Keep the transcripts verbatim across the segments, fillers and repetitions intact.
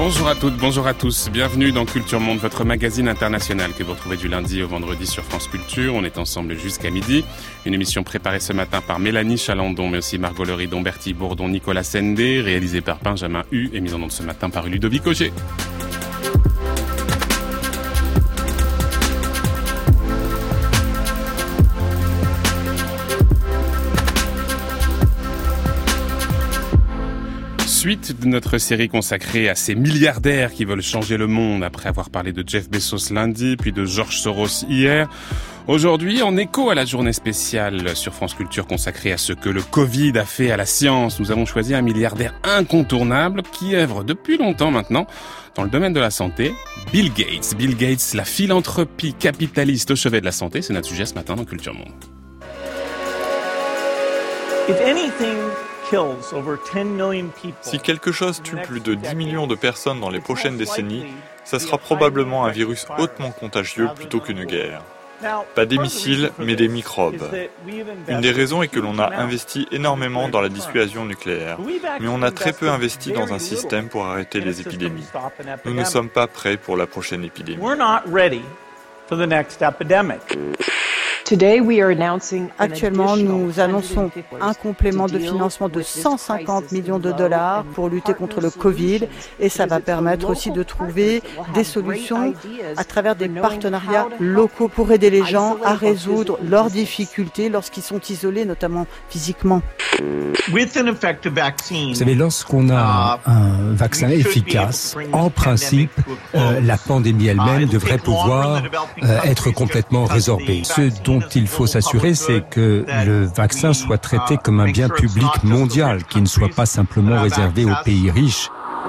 Bonjour à toutes, bonjour à tous. Bienvenue dans Culture Monde, votre magazine international que vous retrouvez du lundi au vendredi sur France Culture. On est ensemble jusqu'à midi. Une émission préparée ce matin par Mélanie Chalandon, mais aussi Margot Leridon, Bertie Bourdon, Nicolas Sendé, réalisée par Benjamin Hu et mise en onde ce matin par Ludovic Auger. Suite de notre série consacrée à ces milliardaires qui veulent changer le monde après avoir parlé de Jeff Bezos lundi, puis de George Soros hier. Aujourd'hui, en écho à la journée spéciale sur France Culture consacrée à ce que le Covid a fait à la science, nous avons choisi un milliardaire incontournable qui œuvre depuis longtemps maintenant dans le domaine de la santé, Bill Gates. Bill Gates, la philanthropie capitaliste au chevet de la santé, c'est notre sujet ce matin dans Culture Monde. If anything... Si quelque chose tue plus de dix millions de personnes dans les prochaines décennies, ça sera probablement un virus hautement contagieux plutôt qu'une guerre. Pas des missiles, mais des microbes. Une des raisons est que l'on a investi énormément dans la dissuasion nucléaire, mais on a très peu investi dans un système pour arrêter les épidémies. Nous ne sommes pas prêts pour la prochaine épidémie. Actuellement, nous annonçons un complément de financement de cent cinquante millions de dollars pour lutter contre le Covid et ça va permettre aussi de trouver des solutions à travers des partenariats locaux pour aider les gens à résoudre leurs difficultés lorsqu'ils sont isolés, notamment physiquement. Vous savez, lorsqu'on a un vaccin efficace, en principe, euh, la pandémie elle-même devrait pouvoir euh, être complètement résorbée. Ce dont il faut s'assurer, c'est que le vaccin soit traité comme un bien public mondial, qui ne soit pas simplement réservé aux pays riches.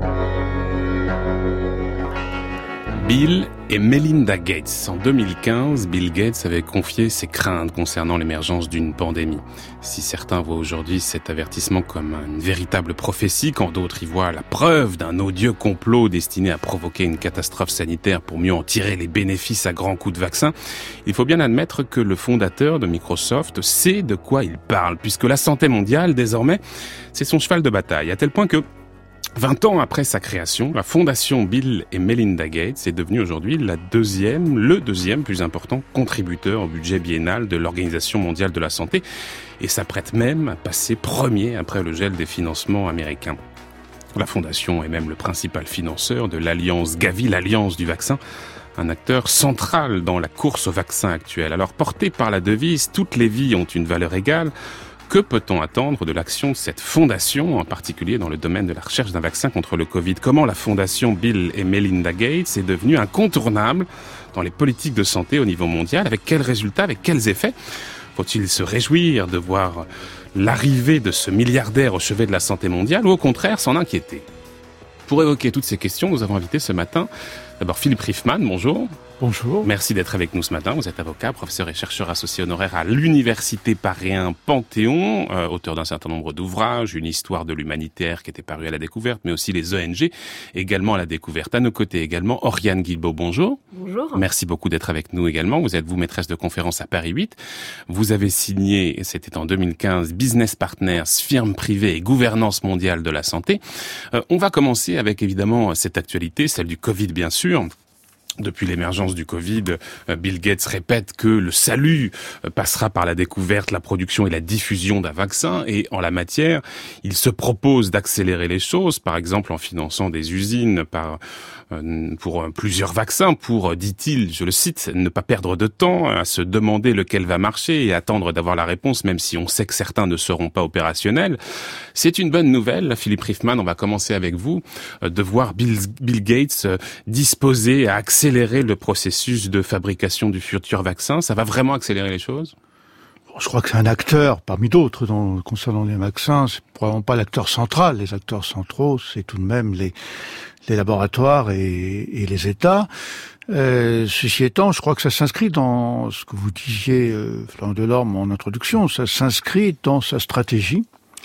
Bill et Melinda Gates. En deux mille quinze, Bill Gates avait confié ses craintes concernant l'émergence d'une pandémie. Si certains voient aujourd'hui cet avertissement comme une véritable prophétie, quand d'autres y voient la preuve d'un odieux complot destiné à provoquer une catastrophe sanitaire pour mieux en tirer les bénéfices à grands coups de vaccin, il faut bien admettre que le fondateur de Microsoft sait de quoi il parle, puisque la santé mondiale, désormais, c'est son cheval de bataille, à tel point que vingt ans après sa création, la fondation Bill et Melinda Gates est devenue aujourd'hui la deuxième, le deuxième plus important contributeur au budget biennal de l'Organisation mondiale de la santé et s'apprête même à passer premier après le gel des financements américains. La fondation est même le principal financeur de l'alliance Gavi, l'alliance du vaccin, un acteur central dans la course au vaccin actuelle. Alors porté par la devise « Toutes les vies ont une valeur égale », que peut-on attendre de l'action de cette fondation, en particulier dans le domaine de la recherche d'un vaccin contre le Covid? Comment la fondation Bill et Melinda Gates est devenue incontournable dans les politiques de santé au niveau mondial? Avec quels résultats, avec quels effets? Faut-il se réjouir de voir l'arrivée de ce milliardaire au chevet de la santé mondiale ou au contraire s'en inquiéter? Pour évoquer toutes ces questions, nous avons invité ce matin d'abord Philippe Riffman, bonjour. Bonjour. Merci d'être avec nous ce matin. Vous êtes avocat, professeur et chercheur associé honoraire à l'Université Paris un Panthéon, euh, auteur d'un certain nombre d'ouvrages, une histoire de l'humanitaire qui était parue à la découverte, mais aussi les O N G, également à la découverte. À nos côtés également, Oriane Guilbault, bonjour. Bonjour. Merci beaucoup d'être avec nous également. Vous êtes, vous, maîtresse de conférences à Paris huit. Vous avez signé, c'était en deux mille quinze, Business Partners, firme privée et gouvernance mondiale de la santé. Euh, on va commencer avec évidemment cette actualité, celle du Covid bien sûr. Depuis l'émergence du Covid, Bill Gates répète que le salut passera par la découverte, la production et la diffusion d'un vaccin. Et en la matière, il se propose d'accélérer les choses, par exemple en finançant des usines par, pour plusieurs vaccins, pour, dit-il, je le cite, ne pas perdre de temps à se demander lequel va marcher et attendre d'avoir la réponse, même si on sait que certains ne seront pas opérationnels. C'est une bonne nouvelle, Philippe Riffman, on va commencer avec vous, de voir Bill, Bill Gates disposer à accélérer accélérer le processus de fabrication du futur vaccin? Ça va vraiment accélérer les choses? Je crois que c'est un acteur parmi d'autres dans, concernant les vaccins. C'est probablement pas l'acteur central. Les acteurs centraux, c'est tout de même les, les laboratoires et, et les États. Euh, ceci étant, je crois que ça s'inscrit dans ce que vous disiez, euh, Florent Delorme, en introduction. Ça s'inscrit dans sa stratégie.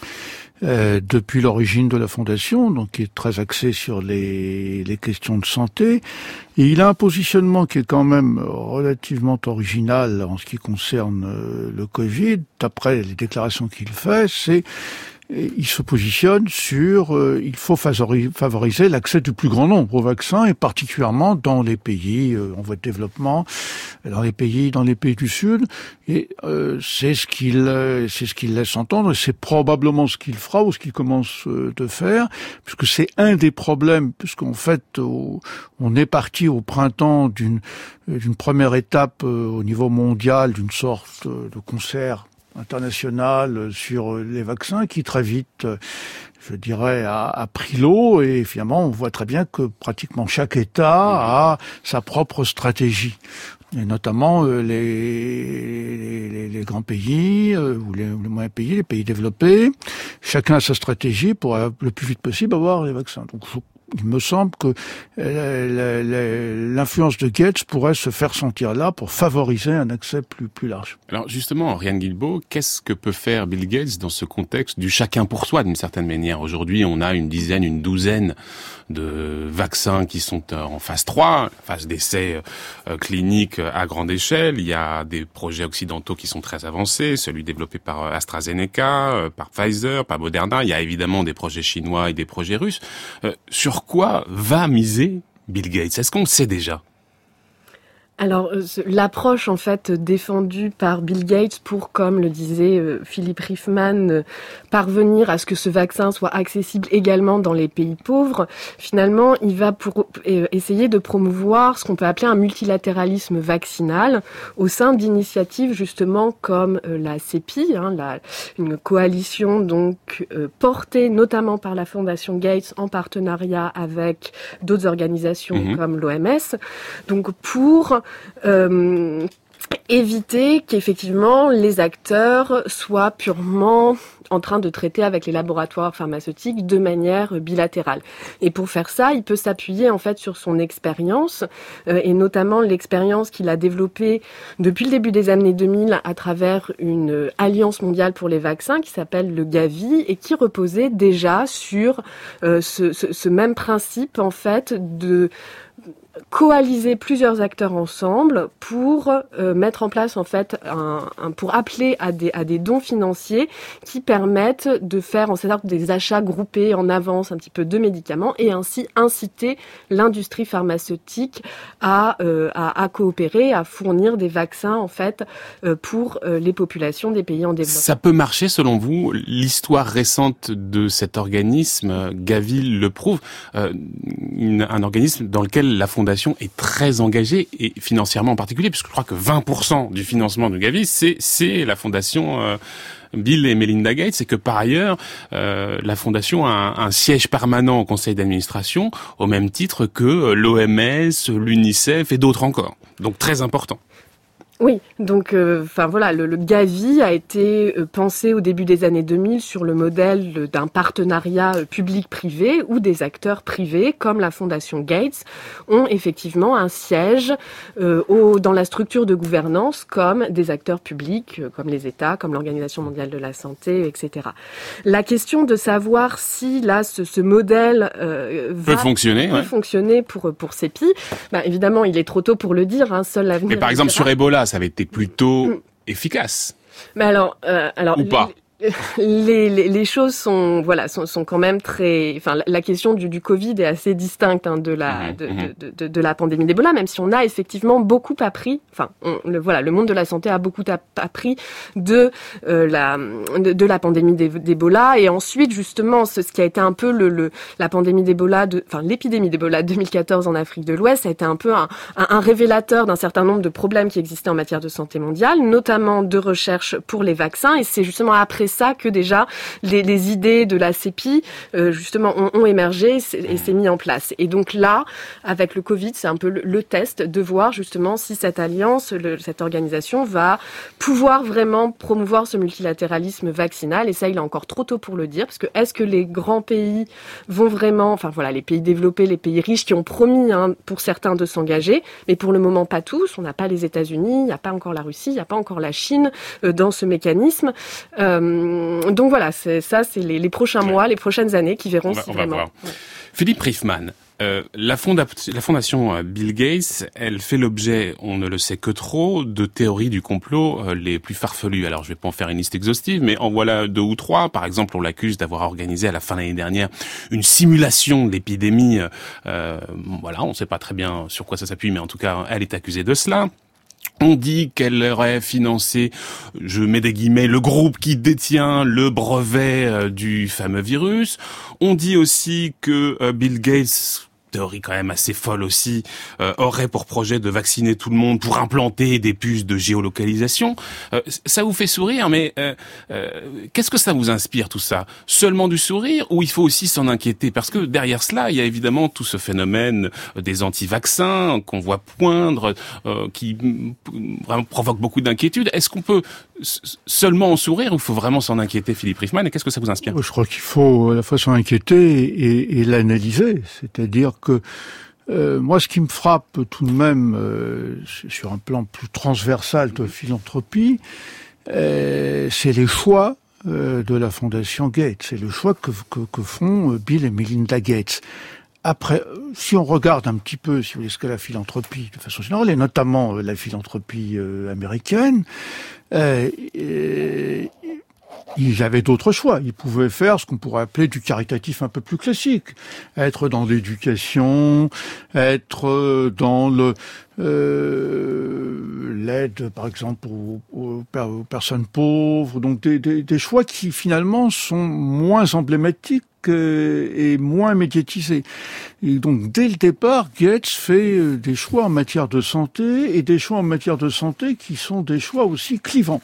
Euh, depuis l'origine de la fondation, donc qui est très axée sur les, les questions de santé. Et il a un positionnement qui est quand même relativement original en ce qui concerne euh, le Covid. D'après les déclarations qu'il fait, c'est il se positionne sur euh, il faut favoriser l'accès du plus grand nombre aux vaccins, et particulièrement dans les pays euh, en voie de développement, dans les pays dans les pays du Sud. Et euh, c'est ce qu'il euh, c'est ce qu'il laisse entendre, et c'est probablement ce qu'il fera ou ce qu'il commence euh, de faire, puisque c'est un des problèmes, puisqu'en fait au, on est parti au printemps d'une d'une première étape euh, au niveau mondial, d'une sorte euh, de concert international sur les vaccins qui très vite, je dirais, a, a pris l'eau, et finalement on voit très bien que pratiquement chaque État a sa propre stratégie. Et notamment euh, les, les, les grands pays euh, ou les, les moyens pays, les pays développés, chacun a sa stratégie pour euh, le plus vite possible avoir les vaccins. Donc je Il me semble que l'influence de Gates pourrait se faire sentir là pour favoriser un accès plus plus large. Alors justement, Oriane Guilbault, qu'est-ce que peut faire Bill Gates dans ce contexte du chacun pour soi d'une certaine manière? Aujourd'hui, on a une dizaine, une douzaine de vaccins qui sont en phase trois, phase d'essai clinique à grande échelle. Il y a des projets occidentaux qui sont très avancés, celui développé par AstraZeneca, par Pfizer, par Moderna. Il y a évidemment des projets chinois et des projets russes. Euh, sur quoi va miser Bill Gates? Est-ce qu'on le sait déjà? Alors, l'approche, en fait, défendue par Bill Gates pour, comme le disait euh, Philippe Riefman, euh, parvenir à ce que ce vaccin soit accessible également dans les pays pauvres, finalement, il va pour euh, essayer de promouvoir ce qu'on peut appeler un multilatéralisme vaccinal au sein d'initiatives, justement, comme euh, la CEPI, hein, la, une coalition, donc, euh, portée notamment par la Fondation Gates en partenariat avec d'autres organisations mmh. comme l'O M S. Donc, pour Euh, éviter qu'effectivement les acteurs soient purement en train de traiter avec les laboratoires pharmaceutiques de manière bilatérale. Et pour faire ça, il peut s'appuyer en fait sur son expérience euh, et notamment l'expérience qu'il a développée depuis le début des années deux mille à travers une alliance mondiale pour les vaccins qui s'appelle le Gavi et qui reposait déjà sur euh, ce, ce, ce même principe en fait de coaliser plusieurs acteurs ensemble pour euh, mettre en place en fait un, un pour appeler à des à des dons financiers qui permettent de faire en sorte des achats groupés en avance un petit peu de médicaments et ainsi inciter l'industrie pharmaceutique à euh, à, à coopérer, à fournir des vaccins en fait euh, pour euh, les populations des pays en développement. Ça peut marcher selon vous? L'histoire récente de cet organisme, Gavi le prouve, euh, une, un organisme dans lequel la fondation est très engagée, et financièrement en particulier, puisque je crois que vingt pour cent du financement de Gavi, c'est, c'est la fondation euh, Bill et Melinda Gates, et que par ailleurs, euh, la fondation a un, un siège permanent au conseil d'administration, au même titre que l'O M S, l'UNICEF et d'autres encore. Donc très important. Oui, donc, enfin euh, voilà, le, le Gavi a été euh, pensé au début des années deux mille sur le modèle euh, d'un partenariat euh, public-privé où des acteurs privés, comme la Fondation Gates, ont effectivement un siège euh, au, dans la structure de gouvernance comme des acteurs publics, euh, comme les États, comme l'Organisation mondiale de la santé, et cetera. La question de savoir si là ce, ce modèle euh, va, peut fonctionner, peut ouais. fonctionner pour pour CEPI, bah, évidemment, il est trop tôt pour le dire. Hein, seul l'avenir. Mais par exemple sur Ebola, ça avait été plutôt mmh. efficace. Mais alors, euh, alors ou pas. Les, les, les choses sont, voilà, sont, sont quand même très. Enfin, la, la question du, du Covid est assez distincte hein, de la, mmh, de, mmh. de, de, de la pandémie d'Ebola, même si on a effectivement beaucoup appris. Enfin, on, le, voilà, le monde de la santé a beaucoup appris de euh, la, de, de la pandémie d'Ebola, et ensuite justement, ce, ce qui a été un peu le, le la pandémie d'Ebola, de, enfin l'épidémie d'Ebola deux mille quatorze en Afrique de l'Ouest, ça a été un peu un, un, un révélateur d'un certain nombre de problèmes qui existaient en matière de santé mondiale, notamment de recherche pour les vaccins, et c'est justement après ça que déjà les, les idées de la CEPI euh, justement ont, ont émergé et s'est mis en place. Et donc là, avec le Covid, c'est un peu le, le test de voir justement si cette alliance, le, cette organisation va pouvoir vraiment promouvoir ce multilatéralisme vaccinal. Et ça, il est encore trop tôt pour le dire, parce que est-ce que les grands pays vont vraiment, enfin voilà, les pays développés, les pays riches qui ont promis hein, pour certains de s'engager, mais pour le moment pas tous. On n'a pas les États-Unis, il n'y a pas encore la Russie, il n'y a pas encore la Chine euh, dans ce mécanisme. Euh, Donc voilà, c'est, ça, c'est les, les prochains mois, les prochaines années qui verront on va, si on vraiment... Va voir. Ouais. Philippe Riefman, Euh, la, fonda- la fondation Bill Gates, elle fait l'objet, on ne le sait que trop, de théories du complot euh, les plus farfelues. Alors, je vais pas en faire une liste exhaustive, mais en voilà deux ou trois. Par exemple, on l'accuse d'avoir organisé à la fin de l'année dernière une simulation de l'épidémie. Euh, voilà, on ne sait pas très bien sur quoi ça s'appuie, mais en tout cas, elle est accusée de cela. On dit qu'elle aurait financé, je mets des guillemets, le groupe qui détient le brevet euh, du fameux virus. On dit aussi que euh, Bill Gates, théorie quand même assez folle aussi, euh, aurait pour projet de vacciner tout le monde pour implanter des puces de géolocalisation. Euh, ça vous fait sourire, mais euh, euh, qu'est-ce que ça vous inspire tout ça? Seulement du sourire, ou il faut aussi s'en inquiéter? Parce que derrière cela, il y a évidemment tout ce phénomène des anti-vaccins qu'on voit poindre, euh, qui vraiment provoque beaucoup d'inquiétude. Est-ce qu'on peut seulement en sourire ou il faut vraiment s'en inquiéter, Philippe Riffman? Et qu'est-ce que ça vous inspire? Je crois qu'il faut à la fois s'en inquiéter et, et l'analyser, c'est-à-dire que euh, moi, ce qui me frappe tout de même euh, sur un plan plus transversal de philanthropie, euh, c'est les choix euh, de la Fondation Gates, c'est le choix que, que, que font Bill et Melinda Gates. Après, si on regarde un petit peu, si vous voulez, ce que la philanthropie, de façon générale, et notamment euh, la philanthropie euh, américaine, euh, euh, ils avaient d'autres choix. Ils pouvaient faire ce qu'on pourrait appeler du caritatif un peu plus classique. Être dans l'éducation, être dans le euh, l'aide, par exemple, aux, aux, aux personnes pauvres. Donc des, des, des choix qui, finalement, sont moins emblématiques et moins médiatisés. Et donc, dès le départ, Gates fait des choix en matière de santé et des choix en matière de santé qui sont des choix aussi clivants.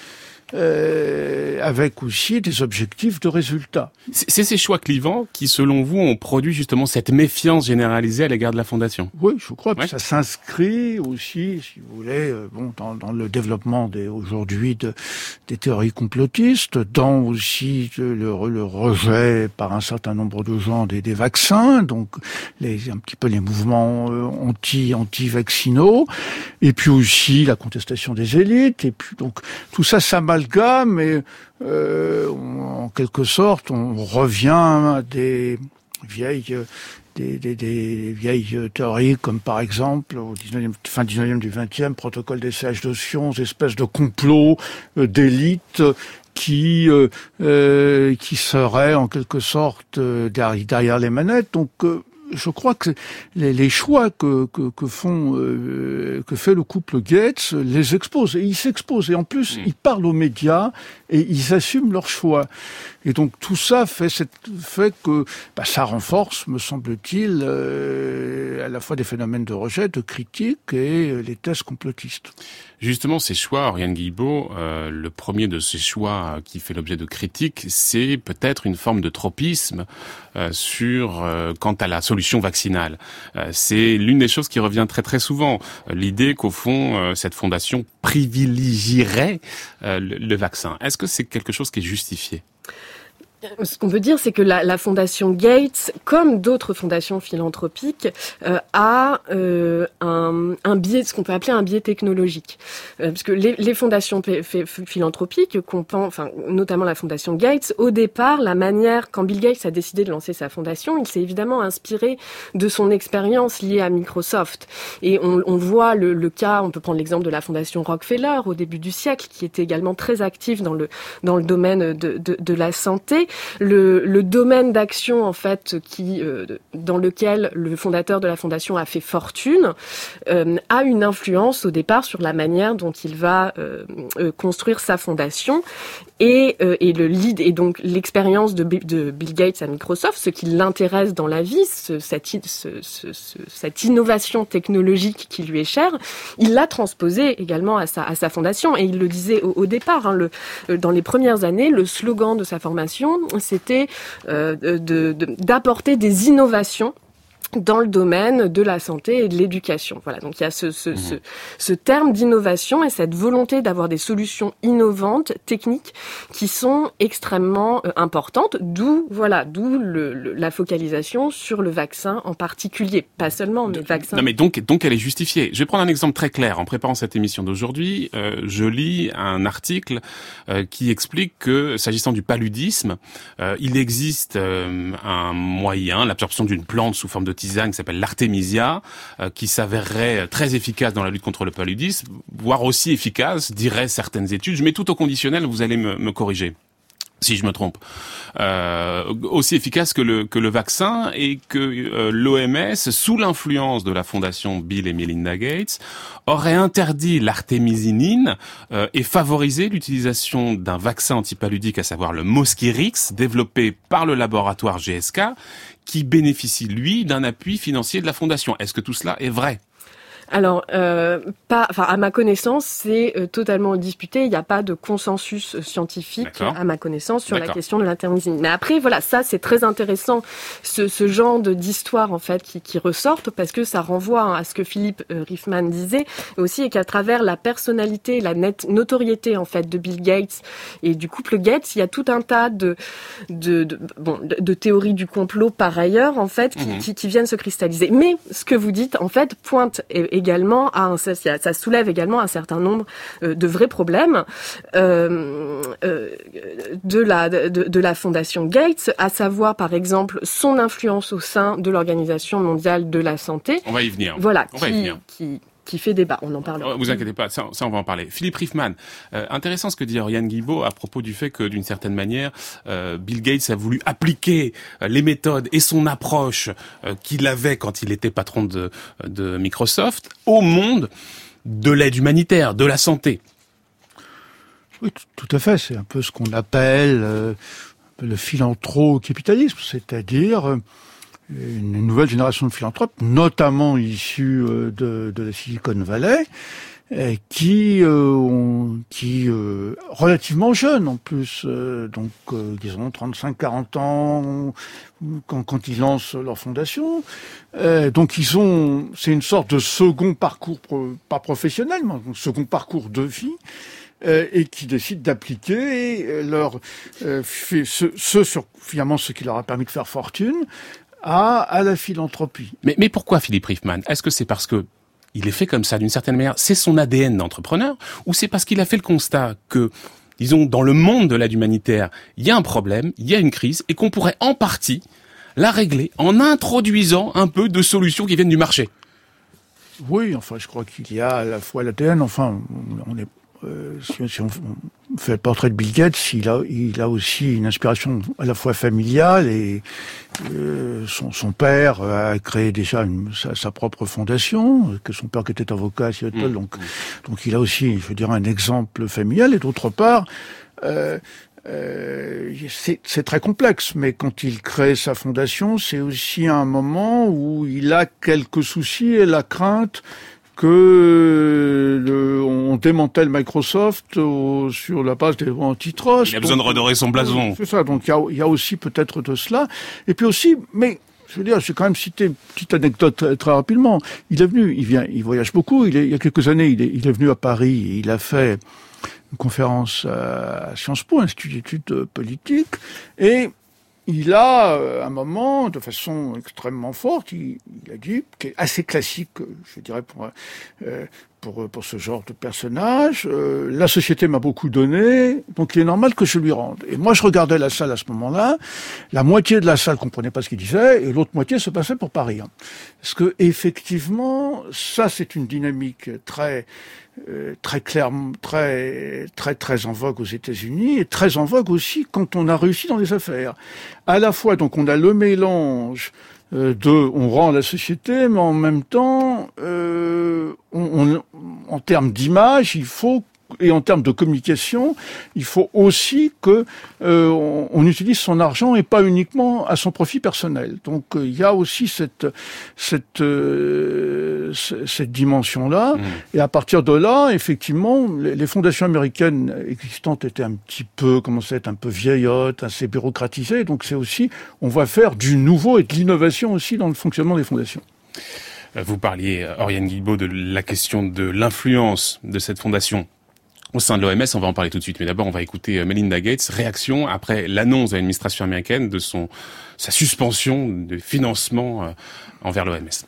Euh, avec aussi des objectifs de résultats. C'est ces choix clivants qui, selon vous, ont produit justement cette méfiance généralisée à l'égard de la Fondation. Oui, je crois que ouais. ça s'inscrit aussi, si vous voulez, euh, bon, dans, dans le développement des, aujourd'hui de, des théories complotistes, dans aussi le, le rejet par un certain nombre de gens des, des vaccins, donc les, un petit peu les mouvements euh, anti, anti-vaccinaux, et puis aussi la contestation des élites, et puis donc tout ça, ça m'a mais euh, en quelque sorte, on revient à des vieilles, des, des, des vieilles théories, comme par exemple, au dix-neuvième, fin dix-neuvième du vingtième, protocole des sages de Sion, espèces de complots euh, d'élite qui euh, euh, qui seraient en quelque sorte euh, derrière, derrière les manettes. Donc euh, je crois que les, les choix que, que, que font, euh, que fait le couple Gates les exposent. Et ils s'exposent. Et en plus, mmh. ils parlent aux médias et ils assument leurs choix. Et donc tout ça fait, cette, fait que bah, ça renforce, me semble-t-il, euh, à la fois des phénomènes de rejet, de critique et euh, les thèses complotistes. Justement, ces choix, Oriane Guilbault, euh, le premier de ces choix qui fait l'objet de critiques, c'est peut-être une forme de tropisme euh, sur euh, quant à la solution vaccinale. Euh, c'est l'une des choses qui revient très très souvent. Euh, l'idée qu'au fond, euh, cette fondation privilégierait euh, le, le vaccin. Est-ce que c'est quelque chose qui est justifié ? Ce qu'on peut dire, c'est que la, la fondation Gates, comme d'autres fondations philanthropiques, euh, a euh, un, un biais, ce qu'on peut appeler un biais technologique. Euh, parce que les, les fondations p- f- philanthropiques, qu'on pense, enfin, notamment la fondation Gates, au départ, la manière, quand Bill Gates a décidé de lancer sa fondation, il s'est évidemment inspiré de son expérience liée à Microsoft. Et on, on voit le, le cas, on peut prendre l'exemple de la fondation Rockefeller au début du siècle, qui était également très active dans le dans le domaine de, de, de la santé. Le, le domaine d'action en fait qui euh, dans lequel le fondateur de la fondation a fait fortune euh, a une influence au départ sur la manière dont il va euh, euh, construire sa fondation et, euh, et le lead et donc l'expérience de, de Bill Gates à Microsoft, ce qui l'intéresse dans la vie, ce, cette, ce, ce, ce, cette innovation technologique qui lui est chère, il l'a transposée également à sa, à sa fondation et il le disait au, au départ, hein, le, dans les premières années, le slogan de sa formation c'était euh, de, de, d'apporter des innovations dans le domaine de la santé et de l'éducation. Voilà, donc il y a ce, ce, mmh. ce, ce terme d'innovation et cette volonté d'avoir des solutions innovantes, techniques, qui sont extrêmement euh, importantes, d'où voilà, d'où le, le, la focalisation sur le vaccin en particulier, pas seulement, mais le vaccin. Non, mais donc, donc elle est justifiée. Je vais prendre un exemple très clair. En préparant cette émission d'aujourd'hui, euh, je lis un article euh, qui explique que, s'agissant du paludisme, euh, il existe euh, un moyen, l'absorption d'une plante sous forme de tisane qui s'appelle l'artémisia, euh, qui s'avérerait très efficace dans la lutte contre le paludisme, voire aussi efficace, diraient certaines études. Je mets tout au conditionnel, vous allez me, me corriger si je me trompe, euh, aussi efficace que le que le vaccin, et que euh, l'O M S, sous l'influence de la fondation Bill et Melinda Gates, aurait interdit l'artémisinine euh, et favorisé l'utilisation d'un vaccin antipaludique, à savoir le Mosquirix, développé par le laboratoire G S K, qui bénéficie, lui, d'un appui financier de la fondation. Est-ce que tout cela est vrai ? Alors, euh, pas, enfin, à ma connaissance, c'est euh, totalement disputé. Il n'y a pas de consensus scientifique, D'accord. à ma connaissance, sur D'accord. la question de l'intermisinine. Mais après, voilà, ça, c'est très intéressant, ce, ce genre de, d'histoire, en fait, qui, qui ressortent, parce que ça renvoie à ce que Philippe euh, Riefman disait, et aussi, et qu'à travers la personnalité, la net, notoriété, en fait, de Bill Gates et du couple Gates, il y a tout un tas de, de, de, bon, de, de théories du complot, par ailleurs, en fait, qui, mmh. qui, qui viennent se cristalliser. Mais, ce que vous dites, en fait, pointe également à un, ça, ça soulève également un certain nombre euh, de vrais problèmes euh, euh, de la de, de la fondation Gates, à savoir par exemple son influence au sein de l'Organisation mondiale de la santé. On va y venir. Voilà, on qui, va y venir. qui qui fait débat, on en parlera. Vous inquiétez pas, ça, ça on va en parler. Philippe Riefman, euh, intéressant ce que dit Oriane Guilbault à propos du fait que, d'une certaine manière, euh, Bill Gates a voulu appliquer euh, les méthodes et son approche euh, qu'il avait quand il était patron de, de Microsoft au monde de l'aide humanitaire, de la santé. Oui, tout à fait. C'est un peu ce qu'on appelle euh, le philanthro-capitalisme, c'est-à-dire... Euh, une nouvelle génération de philanthropes, notamment issus de, de la Silicon Valley, qui euh, ont, qui euh, relativement jeunes en plus, euh, donc euh, ils ont trente-cinq à quarante ans quand, quand ils lancent leur fondation. Euh, donc ils ont, c'est une sorte de second parcours, pro, pas professionnel, mais un second parcours de vie. Euh, et qui décident d'appliquer leur euh, fait, ce, ce sur finalement ce qui leur a permis de faire fortune à, à la philanthropie. Mais, mais pourquoi Philippe Riefman ? Est-ce que c'est parce que il est fait comme ça d'une certaine manière, c'est son A D N d'entrepreneur, ou c'est parce qu'il a fait le constat que, disons, dans le monde de l'aide humanitaire, il y a un problème, il y a une crise, et qu'on pourrait en partie la régler en introduisant un peu de solutions qui viennent du marché ? Oui, enfin, je crois qu'il y a à la fois l'A D N, enfin, on est Euh, si, si on fait le portrait de Bill Gates, il a, il a aussi une inspiration à la fois familiale et euh, son, son père a créé déjà une, sa, sa propre fondation, que son père qui était avocat à Seattle, mmh. donc, donc il a aussi, je veux dire, un exemple familial. Et d'autre part, euh, euh, c'est, c'est très complexe, mais quand il crée sa fondation, c'est aussi un moment où il a quelques soucis et la crainte que le, on démantèle Microsoft au, sur la base des lois antitrust. Il a besoin de redorer son blason. C'est ça, donc il y a, il y a aussi peut-être de cela. Et puis aussi, mais je veux dire, j'ai quand même cité une petite anecdote très, très rapidement. Il est venu, il vient, il voyage beaucoup. Il, est, il y a quelques années, il est, il est venu à Paris et il a fait une conférence à Sciences Po, Institut d'études politiques, et il a, à un moment, de façon extrêmement forte, il, il a dit, qui est assez classique, je dirais, pour, euh, pour, pour ce genre de personnage, euh, la société m'a beaucoup donné, donc il est normal que je lui rende. Et moi, je regardais la salle à ce moment-là, la moitié de la salle comprenait pas ce qu'il disait, et l'autre moitié se passait pour pas rire. Parce que, effectivement, ça, c'est une dynamique très... Euh, très clairement, très, très, très en vogue aux États-Unis et très en vogue aussi quand on a réussi dans les affaires. À la fois, donc, on a le mélange euh, de, on rend la société, mais en même temps, euh, on, on, en termes d'image, il faut et en termes de communication, il faut aussi que euh, on, on utilise son argent et pas uniquement à son profit personnel. Donc euh, il y a aussi cette cette euh, cette dimension-là. Mmh. Et à partir de là, effectivement, les, les fondations américaines existantes étaient un petit peu, commençaient à être un peu vieillottes, assez bureaucratisées. Donc c'est aussi, on va faire du nouveau et de l'innovation aussi dans le fonctionnement des fondations. Vous parliez, Oriane Guilbault, de la question de l'influence de cette fondation au sein de l'O M S, on va en parler tout de suite. Mais d'abord, on va écouter Melinda Gates, réaction après l'annonce de l'administration américaine de son sa suspension de financement euh, envers l'O M S.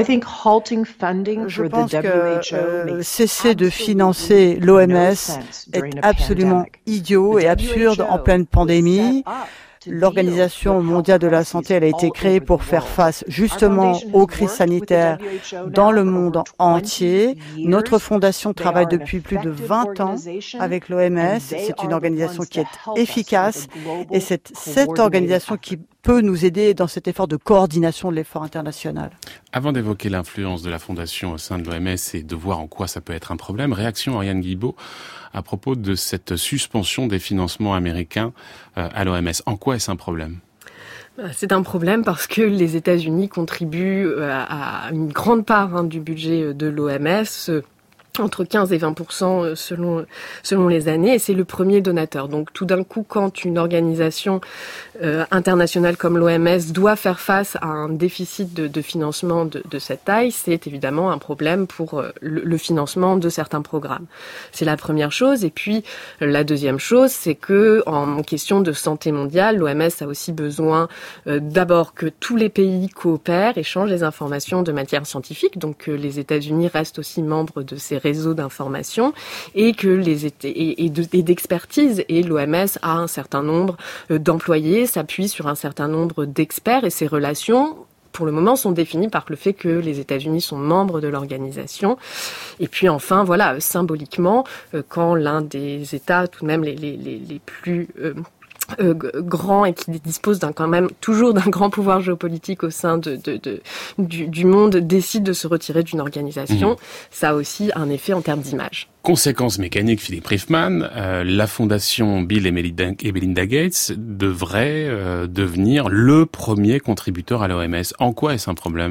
Je pense que euh, cesser de financer l'O M S est absolument idiot et absurde en pleine pandémie. L'Organisation mondiale de la santé, elle a été créée pour faire face justement aux crises sanitaires dans le monde entier. Notre fondation travaille depuis plus de vingt ans avec l'O M S. C'est une organisation qui est efficace et c'est cette organisation qui peut nous aider dans cet effort de coordination de l'effort international. Avant d'évoquer l'influence de la Fondation au sein de l'O M S et de voir en quoi ça peut être un problème, réaction Oriane Guilbault à propos de cette suspension des financements américains à l'O M S. En quoi est-ce un problème ? C'est un problème parce que les États-Unis contribuent à une grande part hein, du budget de l'O M S, entre quinze et vingt pour cent selon selon les années, et c'est le premier donateur. Donc tout d'un coup, quand une organisation euh, internationale comme l'O M S doit faire face à un déficit de, de financement de, de cette taille, c'est évidemment un problème pour le, le financement de certains programmes. C'est la première chose. Et puis la deuxième chose, c'est que en question de santé mondiale, l'O M S a aussi besoin euh, d'abord que tous les pays coopèrent, échangent les informations de matière scientifique, donc que les États-Unis restent aussi membres de ces réseaux d'information et que les et, et, de, et d'expertise, et l'O M S a un certain nombre d'employés, s'appuie sur un certain nombre d'experts, et ces relations pour le moment sont définies par le fait que les États-Unis sont membres de l'organisation. Et puis enfin, voilà, symboliquement, quand l'un des États tout de même les, les, les, les plus euh, Euh, grand et qui dispose d'un quand même toujours d'un grand pouvoir géopolitique au sein de, de, de du, du monde décide de se retirer d'une organisation, mmh. ça a aussi un effet en termes d'image. Conséquence mécanique, Philippe Riffman, euh, la fondation Bill et Melinda, et Melinda Gates devrait euh, devenir le premier contributeur à l'O M S. En quoi est-ce un problème ?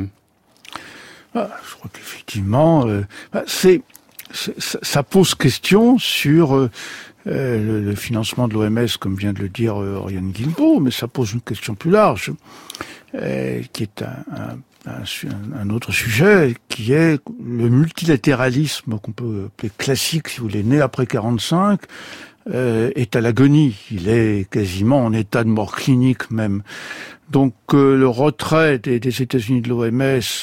Ah, je crois qu'effectivement, euh, bah, c'est, c'est ça pose question sur euh, Euh, le, le financement de l'O M S, comme vient de le dire euh, Oriane Guilbault, mais ça pose une question plus large, euh, qui est un, un, un, un autre sujet, qui est le multilatéralisme qu'on peut appeler classique, si vous voulez, né après quarante-cinq, euh, est à l'agonie. Il est quasiment en état de mort clinique même. Donc euh, le retrait des, des États-Unis de l'O M S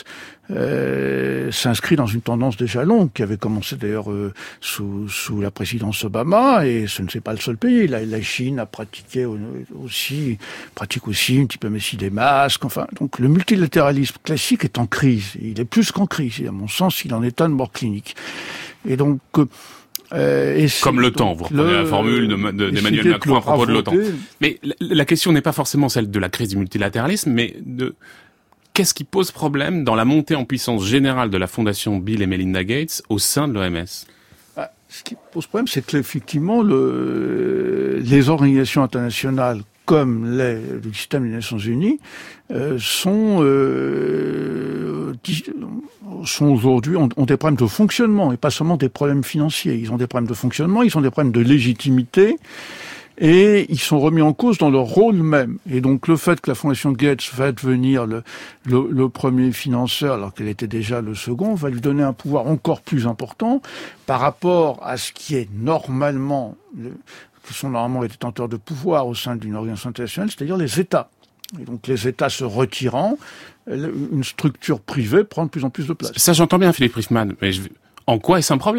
Euh, s'inscrit dans une tendance déjà longue, qui avait commencé d'ailleurs euh, sous, sous la présidence Obama, et ce ne c'est pas le seul pays. La, la Chine a pratiqué aussi, pratique aussi une diplomatie des masques. Enfin, donc le multilatéralisme classique est en crise. Il est plus qu'en crise. Et à mon sens, il est en état de mort clinique. Et donc Euh, et Comme l'OTAN, vous reprenez le, la formule de, de, d'Emmanuel Macron à propos de l'OTAN. Mais la, la question n'est pas forcément celle de la crise du multilatéralisme, mais de qu'est-ce qui pose problème dans la montée en puissance générale de la fondation Bill et Melinda Gates au sein de l'O M S ? Ah, ce qui pose problème, c'est que effectivement, le, les organisations internationales comme les, le système des Nations Unies euh, sont euh, sont aujourd'hui ont, ont des problèmes de fonctionnement et pas seulement des problèmes financiers. Ils ont des problèmes de fonctionnement, ils ont des problèmes de légitimité. Et ils sont remis en cause dans leur rôle même. Et donc le fait que la Fondation Gates va devenir le, le, le premier financeur, alors qu'elle était déjà le second, va lui donner un pouvoir encore plus important par rapport à ce qui est normalement, le, qui sont normalement les détenteurs de pouvoir au sein d'une organisation internationale, c'est-à-dire les États. Et donc les États se retirant, une structure privée prend de plus en plus de place. Ça, j'entends bien, Philippe Riffman, mais je... en quoi est-ce un problème ?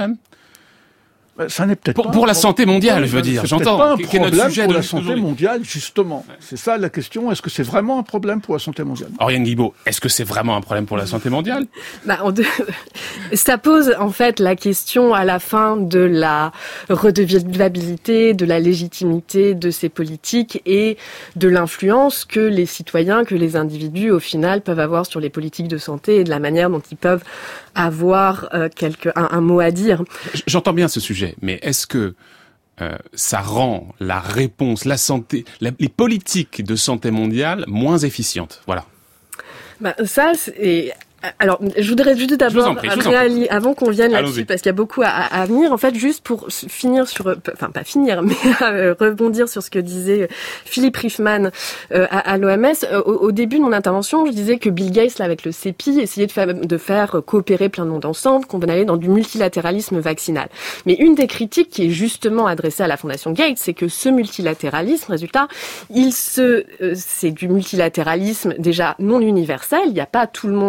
Ça n'est peut-être pour, pas pour la santé mondiale, je veux dire. C'est J'entends. pas un Quel problème notre sujet pour de la santé mondiale, justement. Ouais. C'est ça la question. Est-ce que c'est vraiment un problème pour la santé mondiale ? Oriane Guilbault, est-ce que c'est vraiment un problème pour la santé mondiale ? Bah, on de... Ça pose en fait la question à la fin de la redevabilité, de la légitimité de ces politiques et de l'influence que les citoyens, que les individus, au final, peuvent avoir sur les politiques de santé et de la manière dont ils peuvent avoir euh, quelque, un, un mot à dire. J'entends bien ce sujet, mais est-ce que euh, ça rend la réponse, la santé, la, les politiques de santé mondiale moins efficientes ? Voilà. Bah, ça, c'est... Alors, je voudrais juste d'abord, réali- avant qu'on vienne là-dessus, Allons-y. Parce qu'il y a beaucoup à, à venir, en fait, juste pour finir sur, enfin pas finir, mais rebondir sur ce que disait Philippe Riffman euh, à, à l'O M S. Au, au début de mon intervention, je disais que Bill Gates, là, avec le C E P I, essayait de faire, de faire coopérer plein de monde ensemble, qu'on allait dans du multilatéralisme vaccinal. Mais une des critiques qui est justement adressée à la Fondation Gates, c'est que ce multilatéralisme, résultat, il se, euh, c'est du multilatéralisme déjà non universel. Il n'y a pas tout le monde en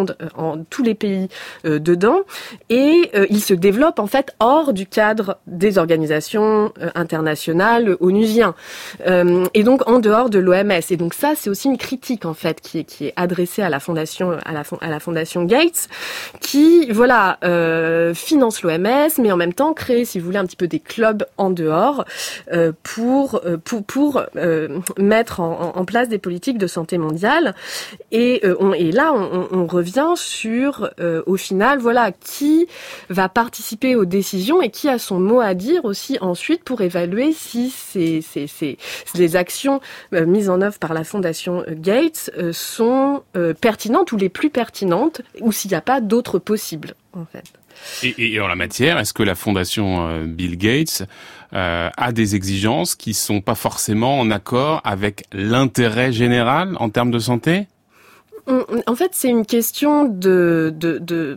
dans tous les pays euh, dedans, et euh, il se développe en fait hors du cadre des organisations euh, internationales onusiennes, euh, et donc en dehors de l'O M S. Et donc ça, c'est aussi une critique en fait qui est, qui est adressée à la fondation, à la, à la fondation Gates, qui voilà euh, finance l'O M S, mais en même temps crée, si vous voulez, un petit peu des clubs en dehors euh, pour euh, pour pour euh, mettre en, en place des politiques de santé mondiale. Et, euh, on, et là, on, on revient sur, euh, au final, voilà, qui va participer aux décisions et qui a son mot à dire aussi ensuite pour évaluer si ces, ces, ces, les actions euh, mises en œuvre par la Fondation Gates euh, sont euh, pertinentes ou les plus pertinentes, ou s'il n'y a pas d'autres possibles, en fait. Et, et en la matière, est-ce que la Fondation euh, Bill Gates euh, a des exigences qui sont pas forcément en accord avec l'intérêt général en termes de santé ? En fait, c'est une question de... de, de...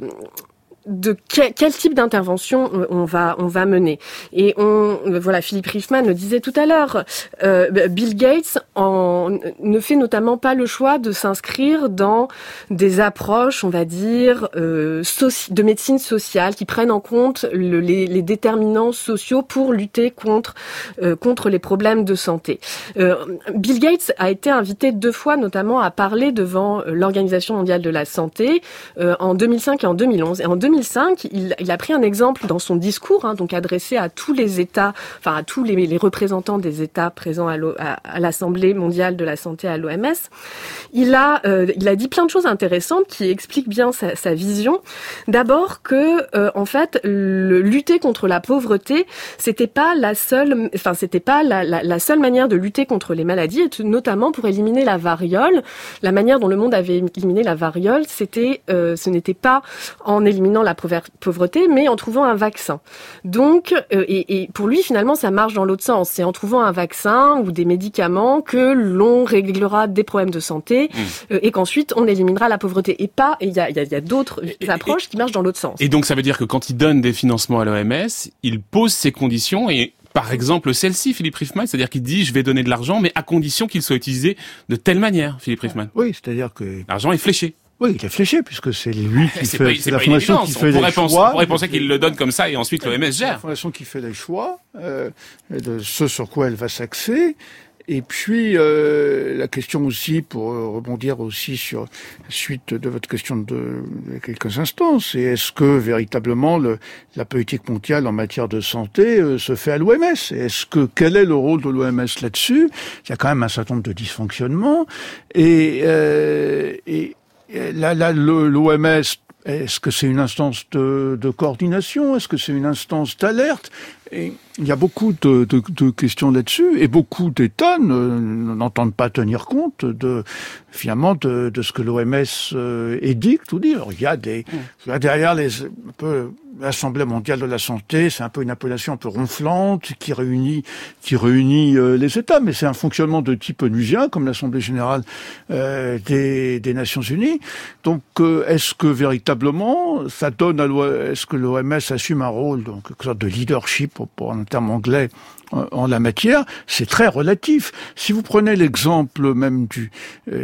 de quel, quel type d'intervention on va on va mener. Et on voilà, Philippe Riefman le disait tout à l'heure, euh, Bill Gates en, ne fait notamment pas le choix de s'inscrire dans des approches, on va dire, euh, soci, de médecine sociale qui prennent en compte le, les, les déterminants sociaux pour lutter contre euh, contre les problèmes de santé. Euh, Bill Gates a été invité deux fois notamment à parler devant l'Organisation mondiale de la santé euh, en deux mille cinq et en deux mille onze. Et en deux mille cinq, il, il a pris un exemple dans son discours, hein, donc adressé à tous les États, enfin à tous les, les représentants des États présents à, à, à l'Assemblée mondiale de la santé à l'O M S. Il a, euh, il a dit plein de choses intéressantes qui expliquent bien sa, sa vision. D'abord que, euh, en fait, le, lutter contre la pauvreté, c'était pas la seule, enfin c'était pas la, la, la seule manière de lutter contre les maladies, et notamment pour éliminer la variole. La manière dont le monde avait éliminé la variole, c'était, euh, ce n'était pas en éliminant la pauvreté, mais en trouvant un vaccin. Donc, euh, et, et pour lui, finalement, ça marche dans l'autre sens. C'est en trouvant un vaccin ou des médicaments que l'on réglera des problèmes de santé mmh. euh, et qu'ensuite on éliminera la pauvreté. Et pas, il y a, y a, y a d'autres et, approches et, qui marchent dans l'autre sens. Et donc, ça veut dire que quand il donne des financements à l'O M S, il pose ses conditions et par exemple, celle-ci, Philippe Riefman, c'est-à-dire qu'il dit je vais donner de l'argent, mais à condition qu'il soit utilisé de telle manière, Philippe Riefman. Oui, c'est-à-dire que l'argent est fléché. Oui, il est fléché puisque c'est lui qui c'est fait, pas, c'est, c'est la pas fondation qui fait les penser, choix. On pourrait penser qu'il le donne comme ça et ensuite l'O M S gère. C'est la fondation qui fait les choix euh, de ce sur quoi elle va s'axer. Et puis euh, la question aussi, pour euh, rebondir aussi sur la suite de votre question de, de quelques instants, c'est est-ce que véritablement le, la politique mondiale en matière de santé euh, se fait à l'O M S ? Est-ce que quel est le rôle de l'O M S là-dessus ? Il y a quand même un certain nombre de dysfonctionnements et, euh, et là, là le, l'O M S, est-ce que c'est une instance de, de coordination ? Est-ce que c'est une instance d'alerte ? Et il y a beaucoup de, de, de questions là-dessus, et beaucoup d'États ne, n'entendent pas tenir compte de finalement de, de ce que l'O M S euh, édicte ou dit. Alors, il y a des mmh. derrière les un peu l'Assemblée mondiale de la santé, c'est un peu une appellation un peu ronflante qui réunit qui réunit euh, les États, mais c'est un fonctionnement de type onusien comme l'Assemblée générale euh, des, des Nations Unies. Donc, euh, est-ce que véritablement ça donne à l'O M S, est-ce que l'O M S assume un rôle donc une sorte de leadership pour un terme anglais en la matière, c'est très relatif. Si vous prenez l'exemple même du, euh,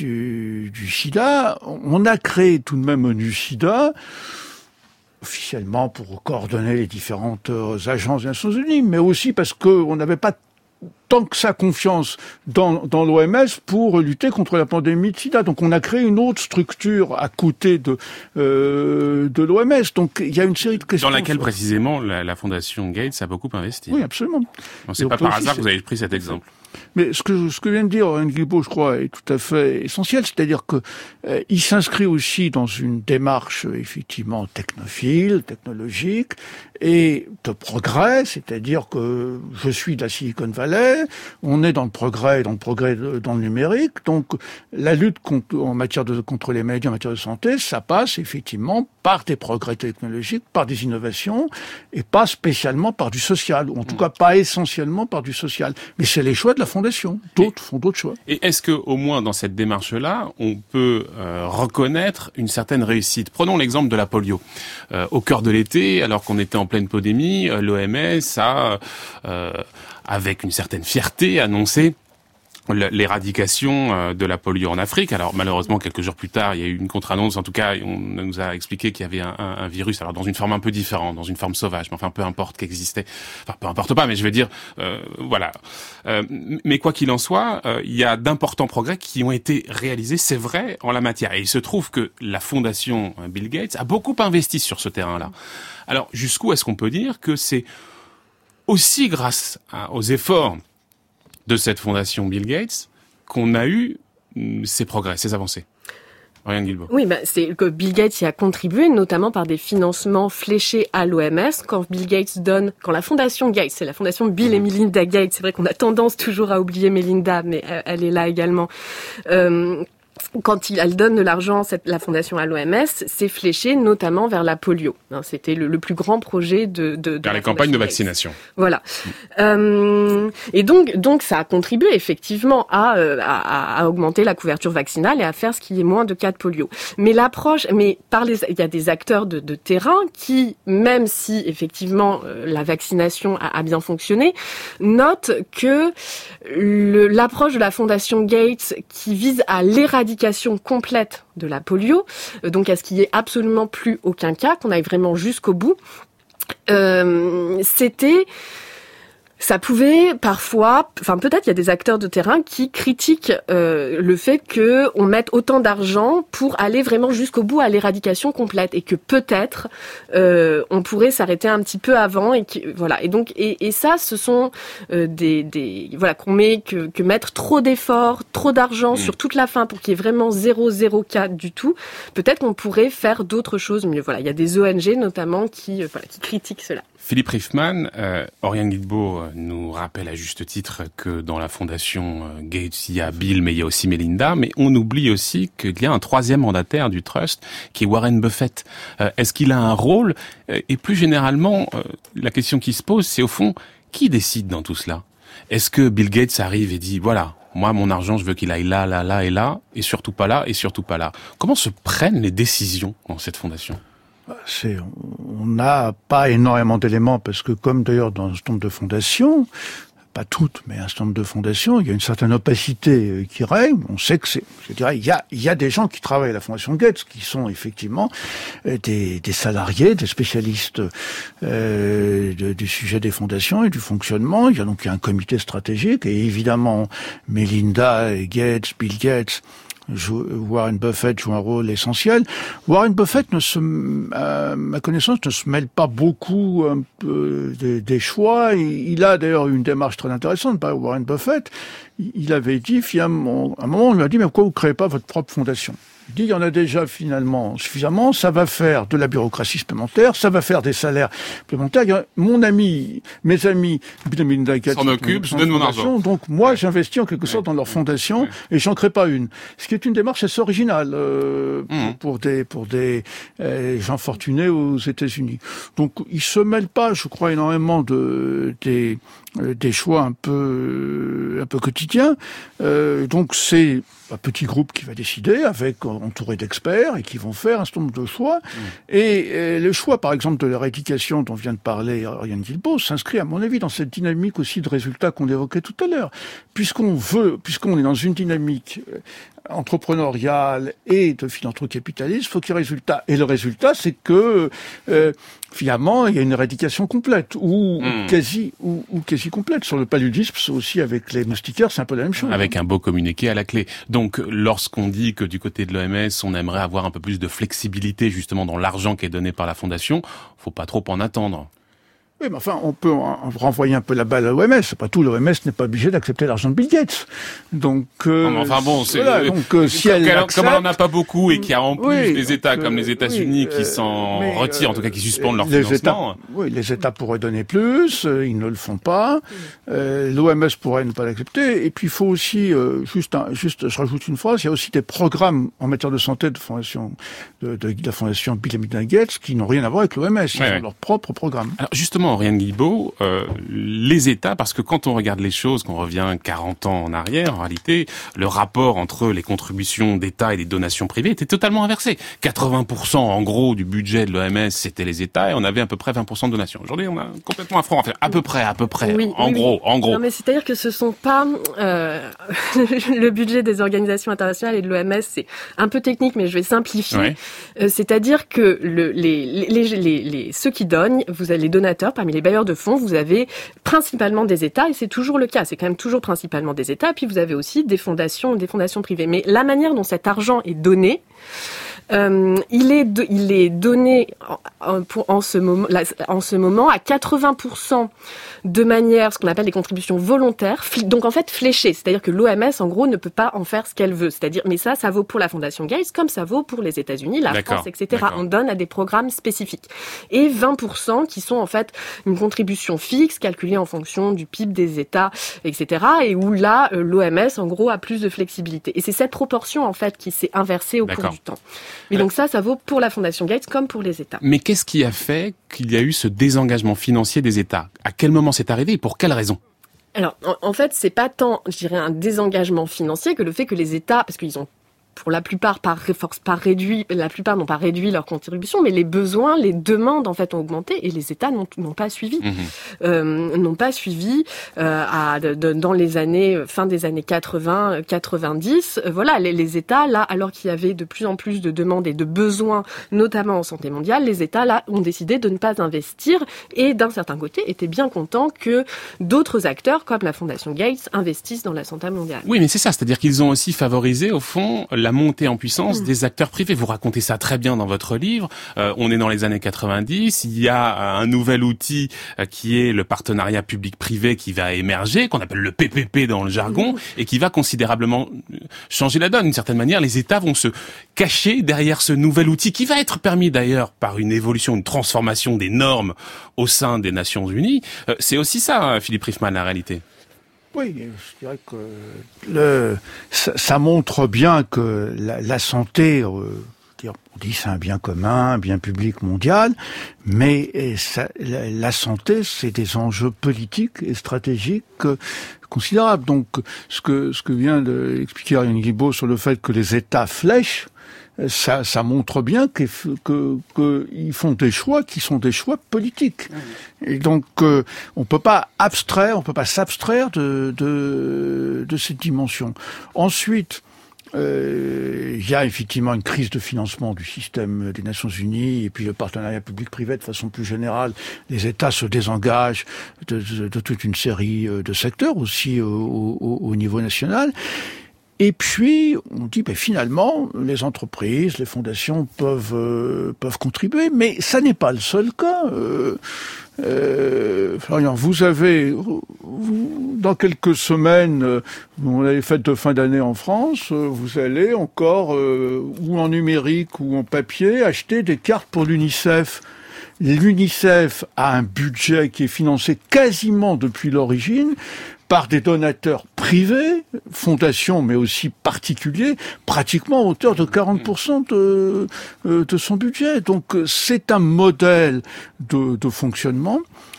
du, du sida, on a créé tout de même ONU-SIDA, officiellement pour coordonner les différentes agences des Nations Unies, mais aussi parce qu'on n'avait pas tant que ça confiance dans, dans l'O M S pour lutter contre la pandémie de sida. Donc on a créé une autre structure à côté de, euh, de l'O M S. Donc il y a une série de questions. Dans laquelle précisément la, la Fondation Gates a beaucoup investi. Oui, absolument. Bon, c'est pas par hasard que vous avez pris cet exemple. Mais ce que, ce que vient de dire Henri Guilbeault, je crois, est tout à fait essentiel. C'est-à-dire que euh, il s'inscrit aussi dans une démarche effectivement technophile, technologique et de progrès. C'est-à-dire que je suis de la Silicon Valley, on est dans le progrès, dans le progrès de, dans le numérique. Donc la lutte contre, en matière de contre les maladies, en matière de santé, ça passe effectivement par des progrès technologiques, par des innovations et pas spécialement par du social, ou en tout cas pas essentiellement par du social. Mais c'est les choix de la Fondation. D'autres et, font d'autres choix. Et est-ce que, au moins dans cette démarche-là, on peut euh, reconnaître une certaine réussite ? Prenons l'exemple de la polio. Euh, au cœur de l'été, alors qu'on était en pleine pandémie, euh, l'O M S a, euh, avec une certaine fierté, annoncé l'éradication de la polio en Afrique. Alors malheureusement, quelques jours plus tard, il y a eu une contre-annonce. En tout cas, on nous a expliqué qu'il y avait un, un, un virus, alors dans une forme un peu différente, dans une forme sauvage, mais enfin peu importe qu'existait. Enfin peu importe pas, mais je vais dire, euh, voilà. Euh, mais quoi qu'il en soit, euh, il y a d'importants progrès qui ont été réalisés, c'est vrai, en la matière. Et il se trouve que la fondation Bill Gates a beaucoup investi sur ce terrain-là. Alors jusqu'où est-ce qu'on peut dire que c'est aussi grâce à, aux efforts de cette fondation Bill Gates qu'on a eu ces progrès, ces avancées? Oriane Guilbault. Oui, bah, c'est que Bill Gates y a contribué, notamment par des financements fléchés à l'O M S. Quand Bill Gates donne, quand la fondation Gates, c'est la fondation Bill et Melinda Gates, c'est vrai qu'on a tendance toujours à oublier Melinda, mais elle est là également. Euh, Quand il, elle donne de l'argent, cette, la fondation à l'O M S, c'est fléché notamment vers la polio. Hein, c'était le, le plus grand projet de, de, de vers les campagnes de vaccination. Voilà. Mmh. Euh, et donc, donc, ça a contribué effectivement à, euh, à, à augmenter la couverture vaccinale et à faire ce qu'il y ait moins de cas de polio. Mais l'approche, mais par les, il y a des acteurs de, de terrain qui, même si effectivement euh, la vaccination a, a bien fonctionné, notent que le, l'approche de la fondation Gates qui vise à l'éradication complète de la polio, donc à ce qu'il n'y ait absolument plus aucun cas, qu'on aille vraiment jusqu'au bout, euh, c'était... Ça pouvait parfois, enfin peut-être il y a des acteurs de terrain qui critiquent euh, le fait que on mette autant d'argent pour aller vraiment jusqu'au bout à l'éradication complète et que peut-être euh, on pourrait s'arrêter un petit peu avant et que, voilà. Et donc et, et ça, ce sont euh, des, des voilà qu'on met que, que mettre trop d'efforts, trop d'argent mmh. sur toute la fin pour qu'il y ait vraiment zéro zéro cas du tout. Peut-être qu'on pourrait faire d'autres choses mieux. Voilà, il y a des O N G notamment qui euh, voilà qui critiquent cela. Philippe Riefmann, euh, Oriane Guilbault nous rappelle à juste titre que dans la fondation Gates, il y a Bill, mais il y a aussi Melinda, mais on oublie aussi qu'il y a un troisième mandataire du trust, qui est Warren Buffett. Euh, est-ce qu'il a un rôle? Et plus généralement, euh, la question qui se pose, c'est au fond, qui décide dans tout cela? Est-ce que Bill Gates arrive et dit, voilà, moi, mon argent, je veux qu'il aille là, là, là et là, et surtout pas là, et surtout pas là? Comment se prennent les décisions dans cette fondation? C'est, on n'a pas énormément d'éléments parce que, comme d'ailleurs dans un certain nombre de fondations, pas toutes, mais un certain nombre de fondations, il y a une certaine opacité qui règne. On sait que c'est, je dirais, il y a, il y a des gens qui travaillent à la fondation Gates qui sont effectivement des, des salariés, des spécialistes euh, de, du sujet des fondations et du fonctionnement. Il y a donc un comité stratégique et évidemment Melinda Gates, Bill Gates. Warren Buffett joue un rôle essentiel. Warren Buffett, ne se, à ma connaissance, ne se mêle pas beaucoup un peu des, des choix. Il a d'ailleurs une démarche très intéressante par Warren Buffett. Il avait dit, finalement, à un moment, on lui a dit, mais pourquoi vous ne créez pas votre propre fondation? Il dit, il y en a déjà finalement suffisamment, ça va faire de la bureaucratie supplémentaire, ça va faire des salaires supplémentaires. Il y a, mon ami, mes amis, Bill et Melinda Gates s'en occupe, je donne mon argent. Donc moi, ouais. j'investis en quelque sorte ouais. dans leur fondation ouais. et j'en crée pas une. Ce qui est une démarche assez originale euh, mmh. pour, pour des pour des euh, gens fortunés aux États-Unis. Donc ils se mêlent pas, je crois, énormément de des des choix un peu un peu quotidiens. Euh, donc c'est un petit groupe qui va décider, avec entouré d'experts, et qui vont faire un certain nombre de choix. Mmh. Et, et le choix, par exemple, de l'éradication dont vient de parler Oriane Guilbault, s'inscrit, à mon avis, dans cette dynamique aussi de résultats qu'on évoquait tout à l'heure. Puisqu'on veut, puisqu'on est dans une dynamique entrepreneuriale et de philanthropie capitaliste, il faut qu'il y ait résultat. Et le résultat, c'est que euh, finalement, il y a une éradication complète ou mmh. quasi ou, ou quasi complète. Sur le paludisme, aussi avec les moustiquaires, c'est un peu la même chose. Avec un beau communiqué à la clé. Donc, lorsqu'on dit que du côté de l'O M S, on aimerait avoir un peu plus de flexibilité justement dans l'argent qui est donné par la fondation, faut pas trop en attendre. Oui, mais enfin, on peut renvoyer un peu la balle à l'O M S. Après tout, l'O M S n'est pas obligé d'accepter l'argent de Bill Gates. Donc, euh, non, enfin bon, c'est voilà, donc euh, si elle accepte, comme elle en a pas beaucoup et qu'il y a en plus oui, des États comme les États-Unis oui, qui s'en euh, retirent, en tout cas qui suspendent leur les financement. États, oui, les États pourraient donner plus, euh, ils ne le font pas. Euh, L'O M S pourrait ne pas l'accepter. Et puis, il faut aussi euh, juste, un, juste, je rajoute une phrase. Il y a aussi des programmes en matière de santé de fondation, de, de, de la fondation Bill et Melinda Gates qui n'ont rien à voir avec l'O M S. Ils ouais, ont ouais. leur propre programme. Alors justement. justement, Oriane Guilbault, euh, les États, parce que quand on regarde les choses, qu'on revient quarante ans en arrière, en réalité, le rapport entre les contributions d'État et les donations privées était totalement inversé. quatre-vingts pour cent, en gros, du budget de l'O M S, c'était les États, et on avait à peu près vingt pour cent de donations. Aujourd'hui, on a complètement un front à faire. À peu près, à peu près. Oui, en oui, gros, oui. en gros. Non, mais c'est-à-dire que ce sont pas euh, le budget des organisations internationales et de l'O M S, c'est un peu technique, mais je vais simplifier. Ouais. Euh, c'est-à-dire que le, les, les, les, les, les ceux qui donnent, vous avez les donateurs, parmi les bailleurs de fonds, vous avez principalement des États, et c'est toujours le cas. C'est quand même toujours principalement des États. Puis vous avez aussi des fondations, des fondations privées. Mais la manière dont cet argent est donné, Euh, il est de, il est donné en, pour, en ce moment là, en ce moment à quatre-vingts pour cent de manière ce qu'on appelle des contributions volontaires, donc en fait fléchées, c'est-à-dire que l'O M S en gros ne peut pas en faire ce qu'elle veut, c'est-à-dire mais ça ça vaut pour la Fondation Gates comme ça vaut pour les États-Unis, la D'accord, France, et cetera. d'accord. On donne à des programmes spécifiques et vingt pour cent qui sont en fait une contribution fixe calculée en fonction du P I B des États, et cetera. Et où là l'O M S en gros a plus de flexibilité et c'est cette proportion en fait qui s'est inversée au D'accord. cours du temps. Mais donc ça, ça vaut pour la Fondation Gates comme pour les États. Mais qu'est-ce qui a fait qu'il y a eu ce désengagement financier des États? À quel moment c'est arrivé et pour quelle raison? Alors, en, en fait, c'est pas tant, je dirais, un désengagement financier que le fait que les États, parce qu'ils ont pour la plupart pas, pas réduit, la plupart n'ont pas réduit leur contribution, mais les besoins, les demandes en fait ont augmenté et les États n'ont, n'ont pas suivi, mmh. euh, n'ont pas suivi euh, à, de, de, dans les années fin des années quatre-vingts, quatre-vingt-dix. Euh, voilà, les, les États là, alors qu'il y avait de plus en plus de demandes et de besoins, notamment en santé mondiale, les États là ont décidé de ne pas investir et d'un certain côté étaient bien contents que d'autres acteurs comme la Fondation Gates investissent dans la santé mondiale. Oui, mais c'est ça, c'est-à-dire qu'ils ont aussi favorisé au fond la montée en puissance mmh. des acteurs privés. Vous racontez ça très bien dans votre livre. Euh, on est dans les années quatre-vingt-dix. Il y a un nouvel outil euh, qui est le partenariat public-privé qui va émerger, qu'on appelle le P P P dans le jargon, mmh. et qui va considérablement changer la donne. D'une certaine manière, les États vont se cacher derrière ce nouvel outil qui va être permis d'ailleurs par une évolution, une transformation des normes au sein des Nations Unies. Euh, c'est aussi ça, Philippe Riefmann, la réalité. Oui, je dirais que le, ça, ça montre bien que la, la santé, euh, on dit c'est un bien commun, un bien public mondial, mais ça, la, la santé, c'est des enjeux politiques et stratégiques euh, considérables. Donc, ce que ce que vient d'expliquer Oriane Guilbault sur le fait que les États flèchent, ça, ça montre bien qu'ils que, que ils font des choix qui sont des choix politiques. Et donc, euh, on peut pas abstraire, on peut pas s'abstraire de, de, de cette dimension. Ensuite, euh, il y a effectivement une crise de financement du système des Nations Unies et puis le partenariat public-privé de façon plus générale. Les États se désengagent de, de, de toute une série de secteurs aussi au, au, au niveau national. Et puis, on dit, ben, finalement, les entreprises, les fondations peuvent euh, peuvent contribuer, mais ça n'est pas le seul cas. Euh, euh, Florian, vous avez, vous, dans quelques semaines, on a les fêtes de fin d'année en France, vous allez encore, euh, ou en numérique ou en papier, acheter des cartes pour l'UNICEF. L'UNICEF a un budget qui est financé quasiment depuis l'origine par des donateurs privés, fondations mais aussi particuliers, pratiquement à hauteur de quarante pour cent de, de son budget. Donc c'est un modèle de, de fonctionnement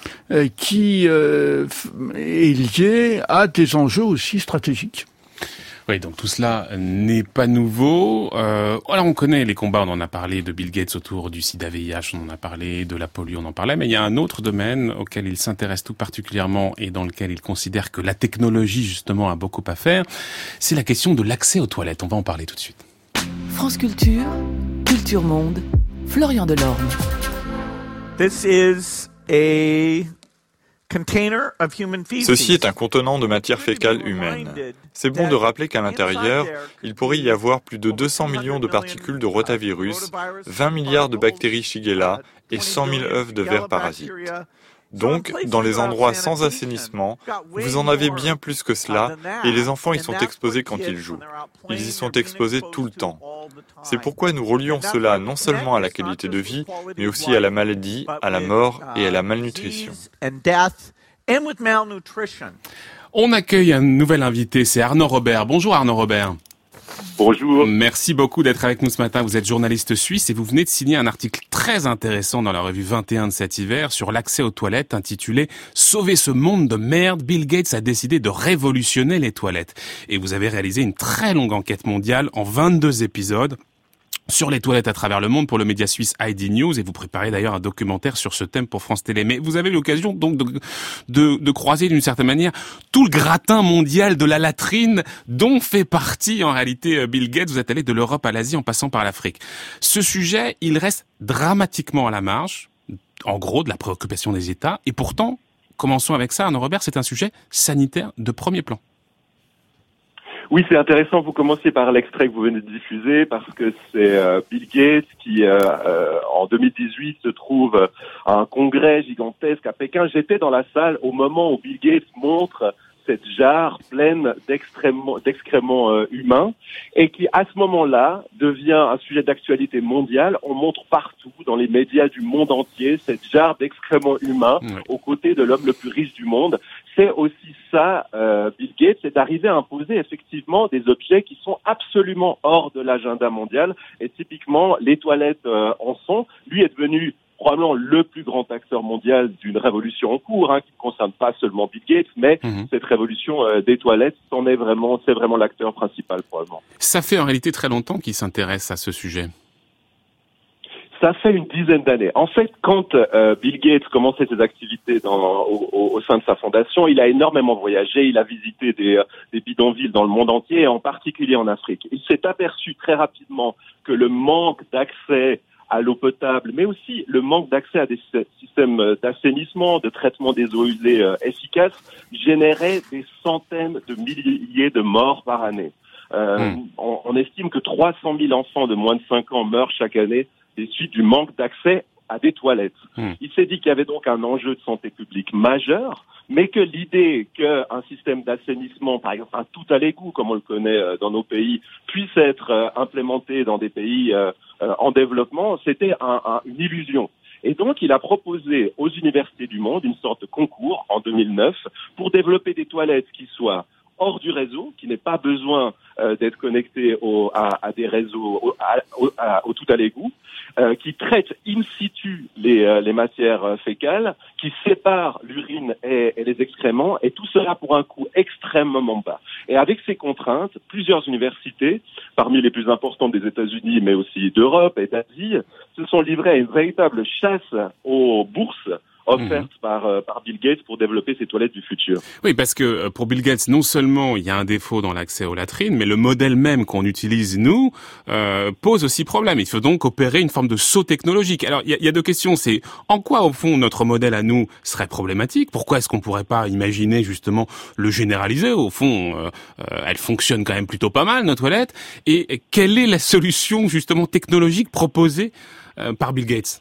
qui euh, est lié à des enjeux aussi stratégiques. Oui, donc tout cela n'est pas nouveau. Euh, alors on connaît les combats, on en a parlé de Bill Gates autour du sida V I H, on en a parlé de la polio, on en parlait, mais il y a un autre domaine auquel il s'intéresse tout particulièrement et dans lequel il considère que la technologie justement a beaucoup à faire, c'est la question de l'accès aux toilettes. On va en parler tout de suite. France Culture, Culture Monde, Florian Delorme. This is a... Ceci est un contenant de matière fécale humaine. C'est bon de rappeler qu'à l'intérieur, il pourrait y avoir plus de deux cents millions de particules de rotavirus, vingt milliards de bactéries Shigella et cent mille œufs de vers parasites. Donc, dans les endroits sans assainissement, vous en avez bien plus que cela, et les enfants y sont exposés quand ils jouent. Ils y sont exposés tout le temps. C'est pourquoi nous relions cela non seulement à la qualité de vie, mais aussi à la maladie, à la mort et à la malnutrition. On accueille un nouvel invité, c'est Arnaud Robert. Bonjour Arnaud Robert. Bonjour. Merci beaucoup d'être avec nous ce matin. Vous êtes journaliste suisse et vous venez de signer un article très intéressant dans la revue vingt et un de cet hiver sur l'accès aux toilettes intitulé « Sauver ce monde de merde, Bill Gates a décidé de révolutionner les toilettes ». Et vous avez réalisé une très longue enquête mondiale en vingt-deux épisodes sur les toilettes à travers le monde pour le média suisse I D News, et vous préparez d'ailleurs un documentaire sur ce thème pour France Télé. Mais vous avez l'occasion donc de, de, de croiser d'une certaine manière tout le gratin mondial de la latrine dont fait partie en réalité Bill Gates. Vous êtes allé de l'Europe à l'Asie en passant par l'Afrique. Ce sujet, il reste dramatiquement à la marge, en gros, de la préoccupation des États. Et pourtant, commençons avec ça, Arnaud Robert, c'est un sujet sanitaire de premier plan. Oui, c'est intéressant. Vous commenciez par l'extrait que vous venez de diffuser parce que c'est euh, Bill Gates qui, euh, euh, en deux mille dix-huit, se trouve à un congrès gigantesque à Pékin. J'étais dans la salle au moment où Bill Gates montre cette jarre pleine d'excréments, d'excréments euh, humains et qui, à ce moment-là, devient un sujet d'actualité mondiale. On montre partout, dans les médias du monde entier, cette jarre d'excréments humains mmh. aux côtés de l'homme le plus riche du monde. C'est aussi ça, euh, Bill Gates, c'est d'arriver à imposer effectivement des objets qui sont absolument hors de l'agenda mondial. Et typiquement, les toilettes euh, en sont. Lui est devenu probablement le plus grand acteur mondial d'une révolution en cours, hein, qui ne concerne pas seulement Bill Gates, mais mmh. cette révolution euh, des toilettes, c'en est vraiment, c'est vraiment l'acteur principal probablement. Ça fait en réalité très longtemps qu'il s'intéresse à ce sujet. Ça fait une dizaine d'années. En fait, quand euh, Bill Gates commençait ses activités dans, au, au, au sein de sa fondation, il a énormément voyagé, il a visité des, des bidonvilles dans le monde entier, et en particulier en Afrique. Il s'est aperçu très rapidement que le manque d'accès à l'eau potable, mais aussi le manque d'accès à des systèmes d'assainissement, de traitement des eaux usées euh, efficaces, générait des centaines de milliers de morts par année. Euh, mmh. on, on estime que trois cent mille enfants de moins de cinq ans meurent chaque année des suites du manque d'accès à des toilettes. Mmh. Il s'est dit qu'il y avait donc un enjeu de santé publique majeur, mais que l'idée qu'un système d'assainissement, par exemple un tout à l'égout, comme on le connaît dans nos pays, puisse être implémenté dans des pays euh, en développement, c'était un, un, une illusion. Et donc, il a proposé aux universités du monde une sorte de concours en deux mille neuf pour développer des toilettes qui soient hors du réseau, qui n'ait pas besoin euh, d'être connecté au, à, à des réseaux au, à, au, à, au tout à l'égout, euh, qui traite in situ les, euh, les matières euh, fécales, qui sépare l'urine et, et les excréments, et tout cela pour un coût extrêmement bas. Et avec ces contraintes, plusieurs universités, parmi les plus importantes des États-Unis, mais aussi d'Europe et d'Asie, se sont livrées à une véritable chasse aux bourses offerte mmh. par, euh, par Bill Gates pour développer ces toilettes du futur. Oui, parce que pour Bill Gates, non seulement il y a un défaut dans l'accès aux latrines, mais le modèle même qu'on utilise, nous, euh, pose aussi problème. Il faut donc opérer une forme de saut technologique. Alors, il y a, y a deux questions. C'est en quoi, au fond, notre modèle à nous serait problématique? Pourquoi est-ce qu'on pourrait pas imaginer, justement, le généraliser? Au fond, euh, euh, elle fonctionne quand même plutôt pas mal, nos toilettes. Et, et quelle est la solution, justement, technologique proposée euh, par Bill Gates?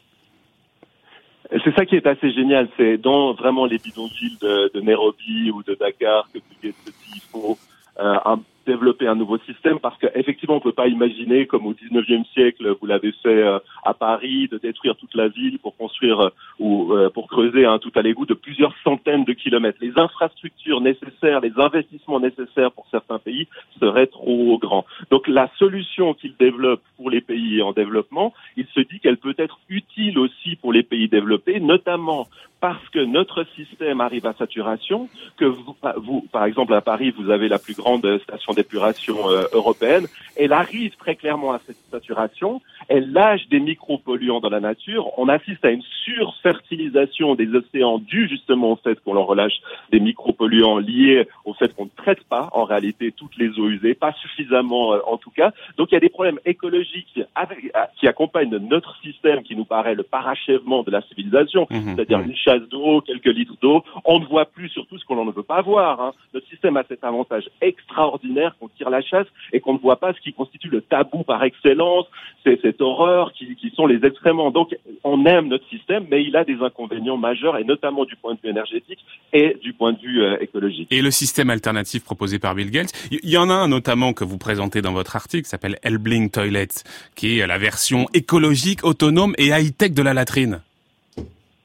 C'est ça qui est assez génial, c'est dans vraiment les bidonvilles de, de Nairobi ou de Dakar que Bill Gates se dit il faut euh, un, développer un nouveau système parce qu'effectivement on ne peut pas imaginer comme au dix-neuvième siècle vous l'avez fait euh, à Paris de détruire toute la ville pour construire euh, ou euh, pour creuser un tout à l'égout de plusieurs centaines de kilomètres. Les infrastructures nécessaires, les investissements nécessaires pour certains pays seraient trop grands. Donc la solution qu'il développe pour les pays en développement, il se dit qu'elle peut être utile aussi pour les pays développés, notamment parce que notre système arrive à saturation, que vous, vous, par exemple à Paris, vous avez la plus grande station d'épuration euh, européenne, elle arrive très clairement à cette saturation, elle lâche des micropolluants dans la nature, on assiste à une surfertilisation des océans due justement au fait qu'on leur relâche des micropolluants liés au fait qu'on ne traite pas en réalité toutes les eaux usées, pas suffisamment euh, en tout cas. Donc il y a des problèmes écologiques avec, qui accompagnent notre système qui nous paraît le parachèvement de la civilisation, mmh, c'est-à-dire mmh. une chasse d'eau, quelques litres d'eau. On ne voit plus surtout ce qu'on ne veut pas voir. Hein. Notre système a cet avantage extraordinaire qu'on tire la chasse et qu'on ne voit pas ce qui constitue le tabou par excellence, c'est cette horreur qui, qui sont les excréments. Donc on aime notre système, mais il a des inconvénients majeurs, et notamment du point de vue énergétique et du point de vue euh, écologique. Et le système alternatif proposé par Bill Gates, il y en a un notamment que vous présentez dans votre article, qui s'appelle Elbling Toilet, qui est la version écologique, autonome et high-tech de la latrine.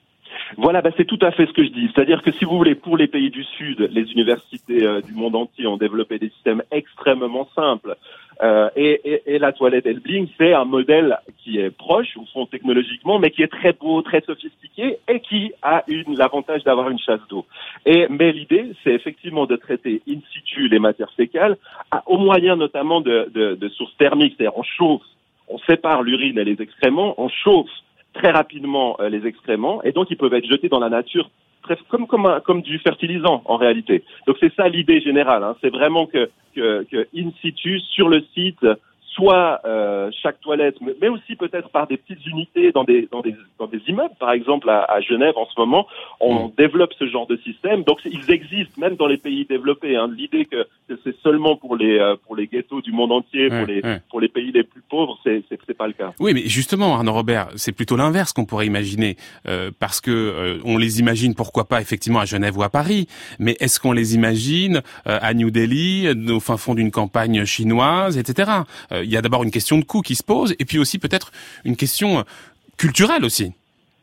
Voilà, bah c'est tout à fait ce que je dis. C'est-à-dire que si vous voulez, pour les pays du Sud, les universités euh, du monde entier ont développé des systèmes extrêmement simples. Euh, et, et, et la toilette Elbling, c'est un modèle qui est proche, au fond, technologiquement, mais qui est très beau, très sophistiqué et qui a une, l'avantage d'avoir une chasse d'eau. Et, mais l'idée, c'est effectivement de traiter in situ les matières fécales, à, au moyen notamment de, de, de sources thermiques, c'est-à-dire on chauffe, on sépare l'urine et les excréments, on chauffe très rapidement euh, les excréments, et donc ils peuvent être jetés dans la nature très, comme comme un, comme du fertilisant en réalité. Donc c'est ça l'idée générale. Hein. C'est vraiment que, que que in situ sur le site, soit euh, chaque toilette, mais aussi peut-être par des petites unités dans des dans des dans des immeubles, par exemple à, à Genève en ce moment, on mmh. développe ce genre de système. Donc ils existent même dans les pays développés. Hein. L'idée que, que c'est seulement pour les euh, pour les ghettos du monde entier, ouais, pour les ouais. pour les pays les plus pauvres, c'est c'est c'est pas le cas. Oui, mais justement, Arnaud Robert, c'est plutôt l'inverse qu'on pourrait imaginer, euh, parce que euh, on les imagine pourquoi pas effectivement à Genève ou à Paris, mais est-ce qu'on les imagine euh, à New Delhi, au fin fond d'une campagne chinoise, et cetera. Euh, Il y a d'abord une question de coût qui se pose, et puis aussi peut-être une question culturelle aussi.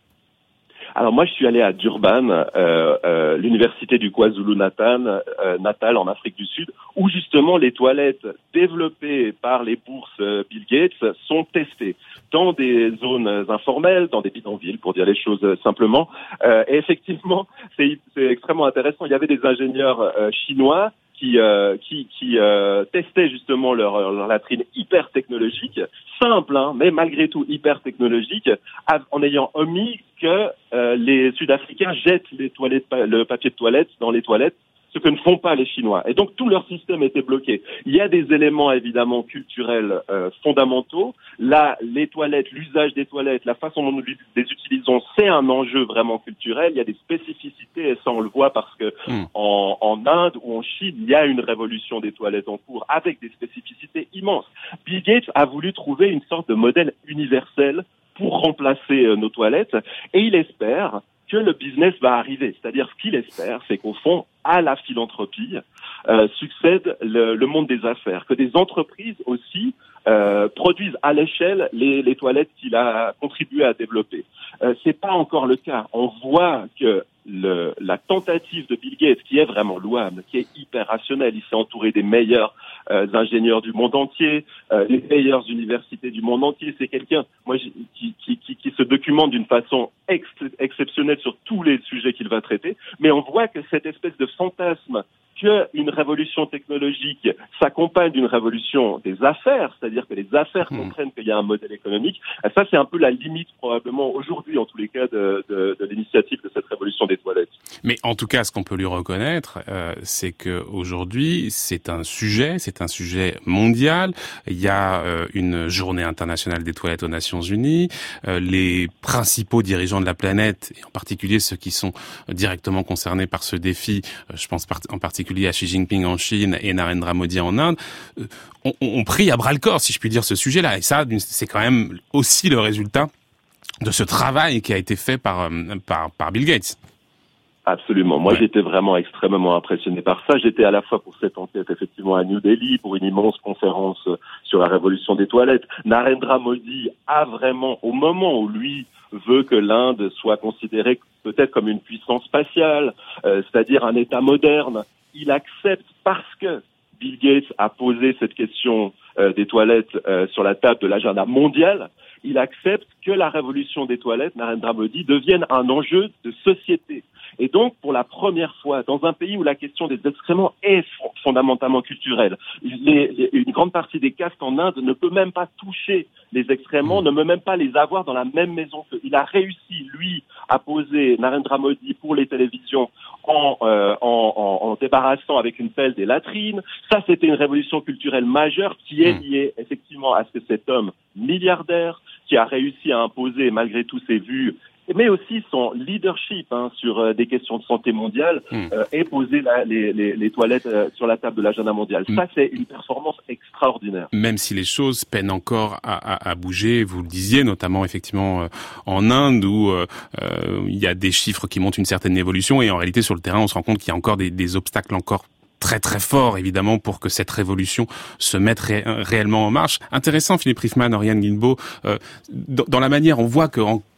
Alors moi, je suis allé à Durban, euh, euh, l'université du KwaZulu-Natal, euh, Natal en Afrique du Sud, où justement les toilettes développées par les bourses euh, Bill Gates sont testées dans des zones informelles, dans des bidonvilles, pour dire les choses euh, simplement. Euh, et effectivement, c'est, c'est extrêmement intéressant. Il y avait des ingénieurs euh, chinois qui euh, qui, qui euh, testaient justement leur, leur latrine hyper technologique, simple, hein, mais malgré tout hyper technologique, en ayant omis que euh, les Sud-Africains jettent les toilettes, le papier de toilette dans les toilettes, ce que ne font pas les Chinois. Et donc tout leur système était bloqué. Il y a des éléments évidemment culturels euh, fondamentaux. Là, les toilettes, l'usage des toilettes, la façon dont nous les utilisons, c'est un enjeu vraiment culturel. Il y a des spécificités, et ça on le voit parce que mmh. en, en Inde ou en Chine, il y a une révolution des toilettes en cours avec des spécificités immenses. Bill Gates a voulu trouver une sorte de modèle universel pour remplacer euh, nos toilettes, et il espère que le business va arriver. C'est-à-dire, ce qu'il espère, c'est qu'au fond, à la philanthropie, euh, succède le, le monde des affaires, que des entreprises aussi euh, produisent à l'échelle les, les toilettes qu'il a contribué à développer. Euh, c'est pas encore le cas. On voit que le, la tentative de Bill Gates, qui est vraiment louable, qui est hyper rationnelle, il s'est entouré des meilleurs euh, ingénieurs du monde entier, euh, les meilleures universités du monde entier. C'est quelqu'un, moi, qui, qui, qui, qui se documente d'une façon ex, exceptionnelle sur tous les sujets qu'il va traiter. Mais on voit que cette espèce de fantasme qu'une révolution technologique s'accompagne d'une révolution des affaires, c'est-à-dire que les affaires mmh. comprennent qu'il y a un modèle économique, ça c'est un peu la limite probablement aujourd'hui en tous les cas de, de, de l'initiative de cette révolution des toilettes. Mais en tout cas, ce qu'on peut lui reconnaître, euh, c'est que aujourd'hui c'est un sujet, c'est un sujet mondial. Il y a euh, une journée internationale des toilettes aux Nations Unies. Euh, les principaux dirigeants de la planète, et en particulier ceux qui sont directement concernés par ce défi, euh, je pense par- en particulier à Xi Jinping en Chine et Narendra Modi en Inde, ont, ont pris à bras-le-corps, si je puis dire, ce sujet-là. Et ça, c'est quand même aussi le résultat de ce travail qui a été fait par, par, par Bill Gates. Absolument. Moi, ouais. j'étais vraiment extrêmement impressionné par ça. J'étais à la fois pour cette enquête, effectivement, à New Delhi, pour une immense conférence sur la révolution des toilettes. Narendra Modi a vraiment, au moment où lui veut que l'Inde soit considérée peut-être comme une puissance spatiale, euh, c'est-à-dire un État moderne, il accepte parce que Bill Gates a posé cette question euh, des toilettes euh, sur la table de l'agenda mondial, il accepte que la révolution des toilettes, Narendra Modi, devienne un enjeu de société. Et donc, pour la première fois, dans un pays où la question des excréments est fondamentalement culturelle, les, les, une grande partie des castes en Inde ne peut même pas toucher les excréments, ne peut même pas les avoir dans la même maison. Il a réussi, lui, à poser Narendra Modi pour les télévisions en, euh, en, en, en débarrassant avec une pelle des latrines. Ça, c'était une révolution culturelle majeure qui est liée effectivement à ce que cet homme milliardaire, qui a réussi à imposer malgré tout ses vues, mais aussi son leadership hein, sur euh, des questions de santé mondiale, mmh. euh, et poser la, les, les, les toilettes euh, sur la table de l'agenda mondial. Mmh. Ça, c'est une performance extraordinaire. Même si les choses peinent encore à, à, à bouger, vous le disiez, notamment effectivement euh, en Inde, où euh, euh, il y a des chiffres qui montrent une certaine évolution, et en réalité, sur le terrain, on se rend compte qu'il y a encore des, des obstacles encore très très fort, évidemment, pour que cette révolution se mette ré- réellement en marche. Intéressant, Philippe Riffman, Oriane Guilbeault, euh, dans, dans la manière, on voit que en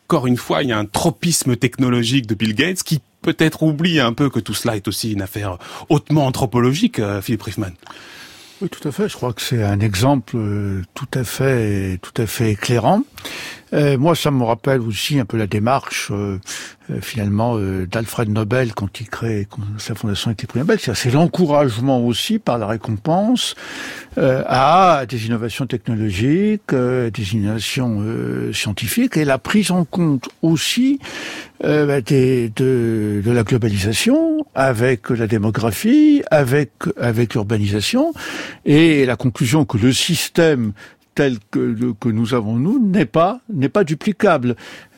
encore une fois, il y a un tropisme technologique de Bill Gates qui peut-être oublie un peu que tout cela est aussi une affaire hautement anthropologique, euh, Philippe Riefman. Oui, tout à fait. Je crois que c'est un exemple euh, tout à fait, tout à fait éclairant. Euh, moi, ça me rappelle aussi un peu la démarche, euh, euh, finalement, euh, d'Alfred Nobel quand il crée quand sa fondation avec les prix Nobel. C'est, c'est l'encouragement aussi par la récompense euh, à des innovations technologiques, euh, des innovations euh, scientifiques, et la prise en compte aussi euh, bah, des, de, de la globalisation avec la démographie, avec avec l'urbanisation, et la conclusion que le système tel que, que nous avons nous n'est pas n'est pas duplicable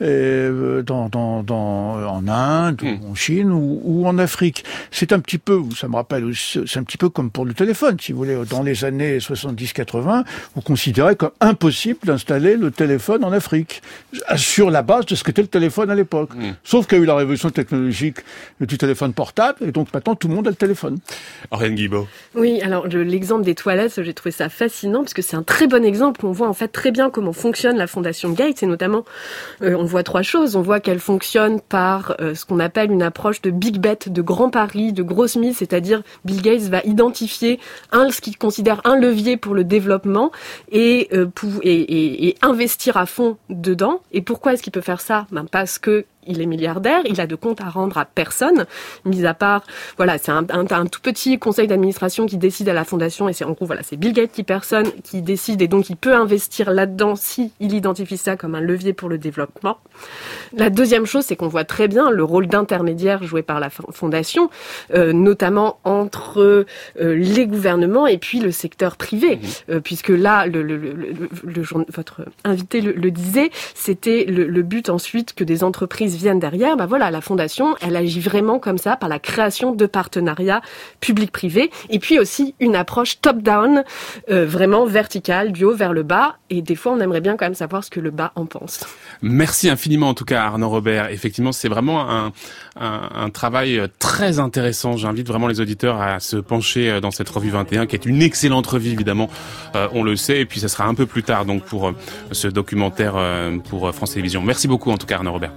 euh, dans, dans, dans en Inde mmh. ou en Chine ou, ou en Afrique. C'est un petit peu, ça me rappelle, c'est un petit peu comme pour le téléphone, si vous voulez. Dans les années soixante-dix quatre-vingts, on considérait comme impossible d'installer le téléphone en Afrique sur la base de ce qu'était le téléphone à l'époque. Mmh. Sauf qu'il y a eu la révolution technologique du téléphone portable, et donc maintenant tout le monde a le téléphone. Ariane Guibaud. Oui, alors le, l'exemple des toilettes, j'ai trouvé ça fascinant parce que c'est un très bon exemple. On voit en fait très bien comment fonctionne la fondation Gates, et notamment euh, on voit trois choses. On voit qu'elle fonctionne par euh, ce qu'on appelle une approche de big bet, de grand pari, de grosse mise, c'est-à-dire Bill Gates va identifier un ce qu'il considère un levier pour le développement et, euh, pour, et, et, et investir à fond dedans. Et pourquoi est-ce qu'il peut faire ça ? Ben parce que il est milliardaire, il a de comptes à rendre à personne, mis à part, voilà, c'est un, un, un tout petit conseil d'administration qui décide à la fondation, et c'est en gros, voilà, c'est Bill Gates qui personne qui décide, et donc il peut investir là-dedans si il identifie ça comme un levier pour le développement. La deuxième chose, c'est qu'on voit très bien le rôle d'intermédiaire joué par la fondation, euh, notamment entre euh, les gouvernements et puis le secteur privé, mmh. euh, puisque là, le, le, le, le, le, votre invité le, le disait, c'était le, le but ensuite que des entreprises viennent derrière. Ben voilà, la fondation, elle agit vraiment comme ça par la création de partenariats public-privé, et puis aussi une approche top-down, euh, vraiment verticale, du haut vers le bas, et des fois on aimerait bien quand même savoir ce que le bas en pense. Merci infiniment en tout cas Arnaud Robert. Effectivement, c'est vraiment un, un, un travail très intéressant. J'invite vraiment les auditeurs à se pencher dans cette revue vingt et un, qui est une excellente revue évidemment, euh, on le sait, et puis ça sera un peu plus tard donc pour euh, ce documentaire euh, pour France Télévisions. Merci beaucoup en tout cas Arnaud Robert.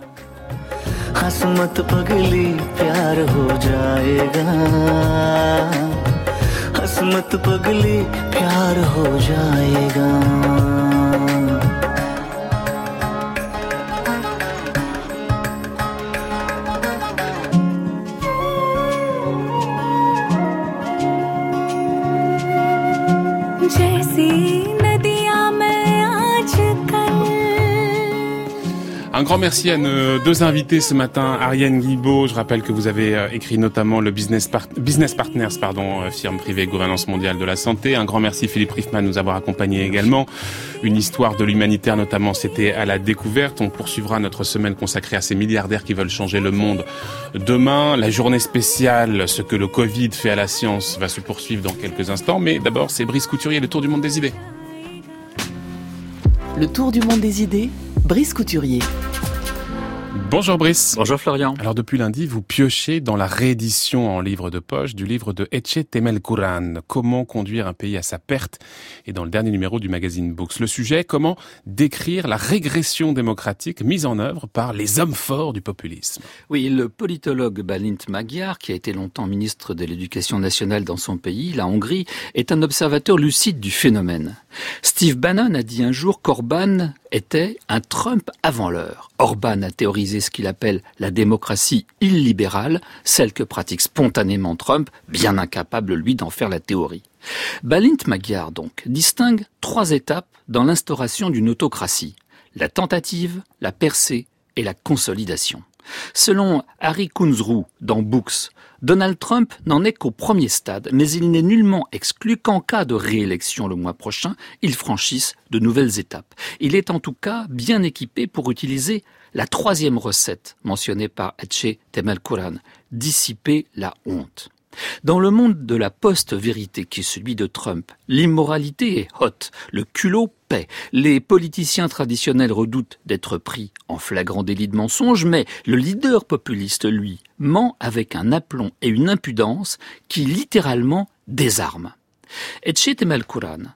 हंस मत पगली प्यार हो जाएगा हंस मत पगली प्यार हो जाएगा जैसी नदियां में आजकल Un grand merci à nos deux invités ce matin, Ariane Guibaud. Je rappelle que vous avez euh, écrit notamment le Business, Part- Business Partners, pardon, euh, firme privée gouvernance mondiale de la santé. Un grand merci Philippe Riefman de nous avoir accompagnés également. Une histoire de l'humanitaire notamment, c'était à la découverte. On poursuivra notre semaine consacrée à ces milliardaires qui veulent changer le monde demain. La journée spéciale, ce que le Covid fait à la science, va se poursuivre dans quelques instants. Mais d'abord, c'est Brice Couturier, le tour du monde des idées. Le tour du monde des idées, Brice Couturier. Bonjour Brice. Bonjour Florian. Alors depuis lundi, vous piochez dans la réédition en livre de poche du livre de Etche Temelkuran, Comment conduire un pays à sa perte, et dans le dernier numéro du magazine Books. Le sujet, comment décrire la régression démocratique mise en œuvre par les hommes forts du populisme. Oui, le politologue Balint Magyar, qui a été longtemps ministre de l'Éducation nationale dans son pays, la Hongrie, est un observateur lucide du phénomène. Steve Bannon a dit un jour qu'Orban était un Trump avant l'heure. Orban a théorisé ce qu'il appelle la démocratie illibérale, celle que pratique spontanément Trump, bien incapable, lui, d'en faire la théorie. Balint Magyar, donc, distingue trois étapes dans l'instauration d'une autocratie. La tentative, la percée et la consolidation. Selon Harry Kunzru dans Books, Donald Trump n'en est qu'au premier stade, mais il n'est nullement exclu qu'en cas de réélection le mois prochain, il franchisse de nouvelles étapes. Il est en tout cas bien équipé pour utiliser la troisième recette mentionnée par Etche Temelkuran, dissiper la honte. Dans le monde de la post-vérité qui est celui de Trump, l'immoralité est haute, le culot paie. Les politiciens traditionnels redoutent d'être pris en flagrant délit de mensonge, mais le leader populiste, lui, ment avec un aplomb et une impudence qui littéralement désarment. Etche Temelkuran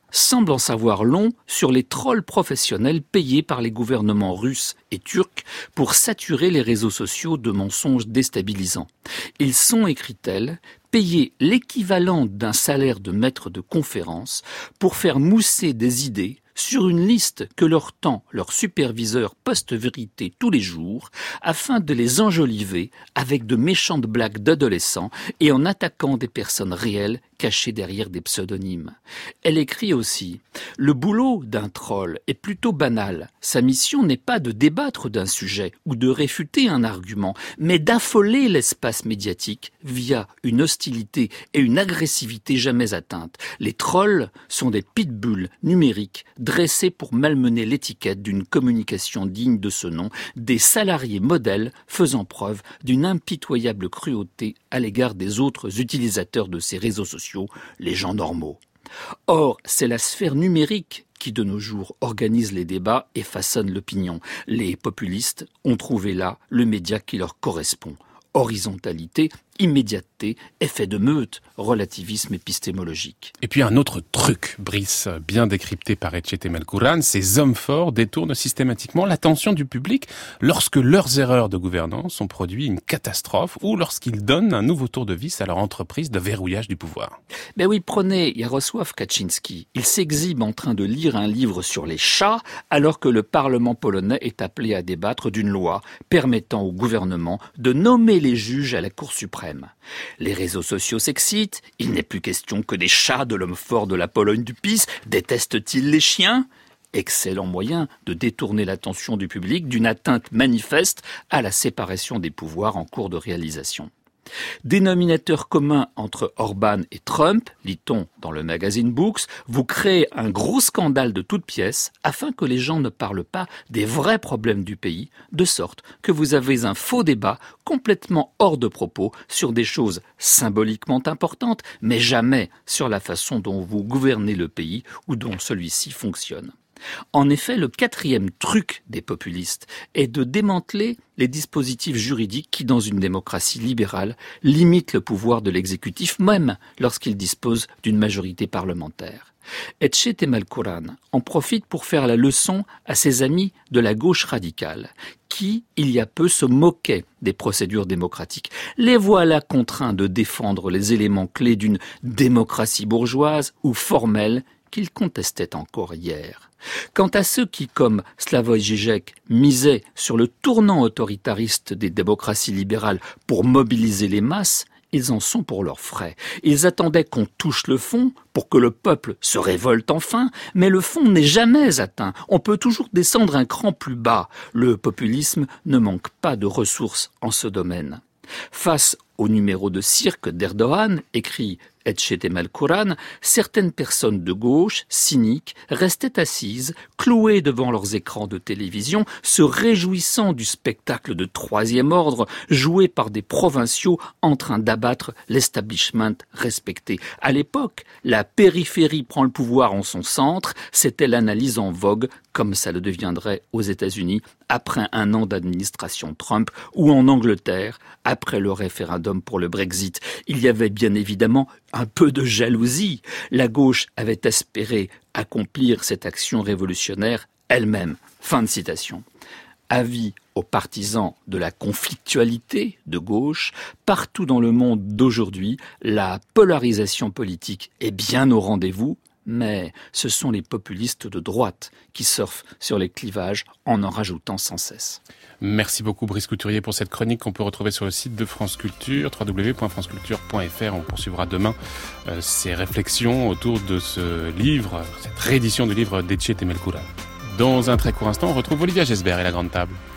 semble en savoir long sur les trolls professionnels payés par les gouvernements russes et turcs pour saturer les réseaux sociaux de mensonges déstabilisants. Ils sont, écrit-elle, payés l'équivalent d'un salaire de maître de conférence pour faire mousser des idées sur une liste que leur tend leur superviseur post-vérité tous les jours, afin de les enjoliver avec de méchantes blagues d'adolescents et en attaquant des personnes réelles cachées derrière des pseudonymes. Elle écrit aussi « Le boulot d'un troll est plutôt banal. Sa mission n'est pas de débattre d'un sujet ou de réfuter un argument, mais d'affoler l'espace médiatique via une hostilité et une agressivité jamais atteintes. Les trolls sont des pitbulls numériques dressés pour malmener l'étiquette d'une communication digne de ce nom, des salariés modèles faisant preuve d'une impitoyable cruauté à l'égard des autres utilisateurs de ces réseaux sociaux, les gens normaux. Or, c'est la sphère numérique qui de nos jours organise les débats et façonne l'opinion. Les populistes ont trouvé là le média qui leur correspond. Horizontalité, immédiateté, effet de meute, relativisme épistémologique. Et puis un autre truc, Brice, bien décrypté par Etchet Melkouran, ces hommes forts détournent systématiquement l'attention du public lorsque leurs erreurs de gouvernance ont produit une catastrophe ou lorsqu'ils donnent un nouveau tour de vis à leur entreprise de verrouillage du pouvoir. Ben oui, prenez Jarosław Kaczynski. Il s'exhibe en train de lire un livre sur les chats alors que le Parlement polonais est appelé à débattre d'une loi permettant au gouvernement de nommer les juges à la Cour suprême. Les réseaux sociaux s'excitent, il n'est plus question que des chats de l'homme fort de la Pologne du P I S. Déteste-t-il les chiens ? Excellent moyen de détourner l'attention du public d'une atteinte manifeste à la séparation des pouvoirs en cours de réalisation. Dénominateur commun entre Orban et Trump, lit-on dans le magazine Books, vous créez un gros scandale de toutes pièces afin que les gens ne parlent pas des vrais problèmes du pays, de sorte que vous avez un faux débat complètement hors de propos sur des choses symboliquement importantes, mais jamais sur la façon dont vous gouvernez le pays ou dont celui-ci fonctionne. En effet, le quatrième truc des populistes est de démanteler les dispositifs juridiques qui, dans une démocratie libérale, limitent le pouvoir de l'exécutif, même lorsqu'il dispose d'une majorité parlementaire. Etchet Melkouran en profite pour faire la leçon à ses amis de la gauche radicale, qui, il y a peu, se moquaient des procédures démocratiques. Les voilà contraints de défendre les éléments clés d'une démocratie bourgeoise ou formelle qu'ils contestaient encore hier. Quant à ceux qui, comme Slavoj Žižek, misaient sur le tournant autoritariste des démocraties libérales pour mobiliser les masses, ils en sont pour leurs frais. Ils attendaient qu'on touche le fond pour que le peuple se révolte enfin, mais le fond n'est jamais atteint. On peut toujours descendre un cran plus bas. Le populisme ne manque pas de ressources en ce domaine. Face au numéro de cirque d'Erdogan, écrit Etchet Melkouran, certaines personnes de gauche, cyniques, restaient assises, clouées devant leurs écrans de télévision, se réjouissant du spectacle de troisième ordre joué par des provinciaux en train d'abattre l'establishment respecté. À l'époque, la périphérie prend le pouvoir en son centre, c'était l'analyse en vogue, comme ça le deviendrait aux États-Unis après un an d'administration Trump, ou en Angleterre après le référendum pour le Brexit. Il y avait bien évidemment un peu de jalousie. La gauche avait espéré accomplir cette action révolutionnaire elle-même. Fin de citation. Avis aux partisans de la conflictualité de gauche, partout dans le monde d'aujourd'hui, la polarisation politique est bien au rendez-vous, mais ce sont les populistes de droite qui surfent sur les clivages en en rajoutant sans cesse. Merci beaucoup Brice Couturier pour cette chronique qu'on peut retrouver sur le site de France Culture, w w w point france culture point f r. On poursuivra demain euh, ces réflexions autour de ce livre, cette réédition du livre d'Etchet Melkouran. Dans un très court instant, on retrouve Olivia Gesbert et la Grande Table.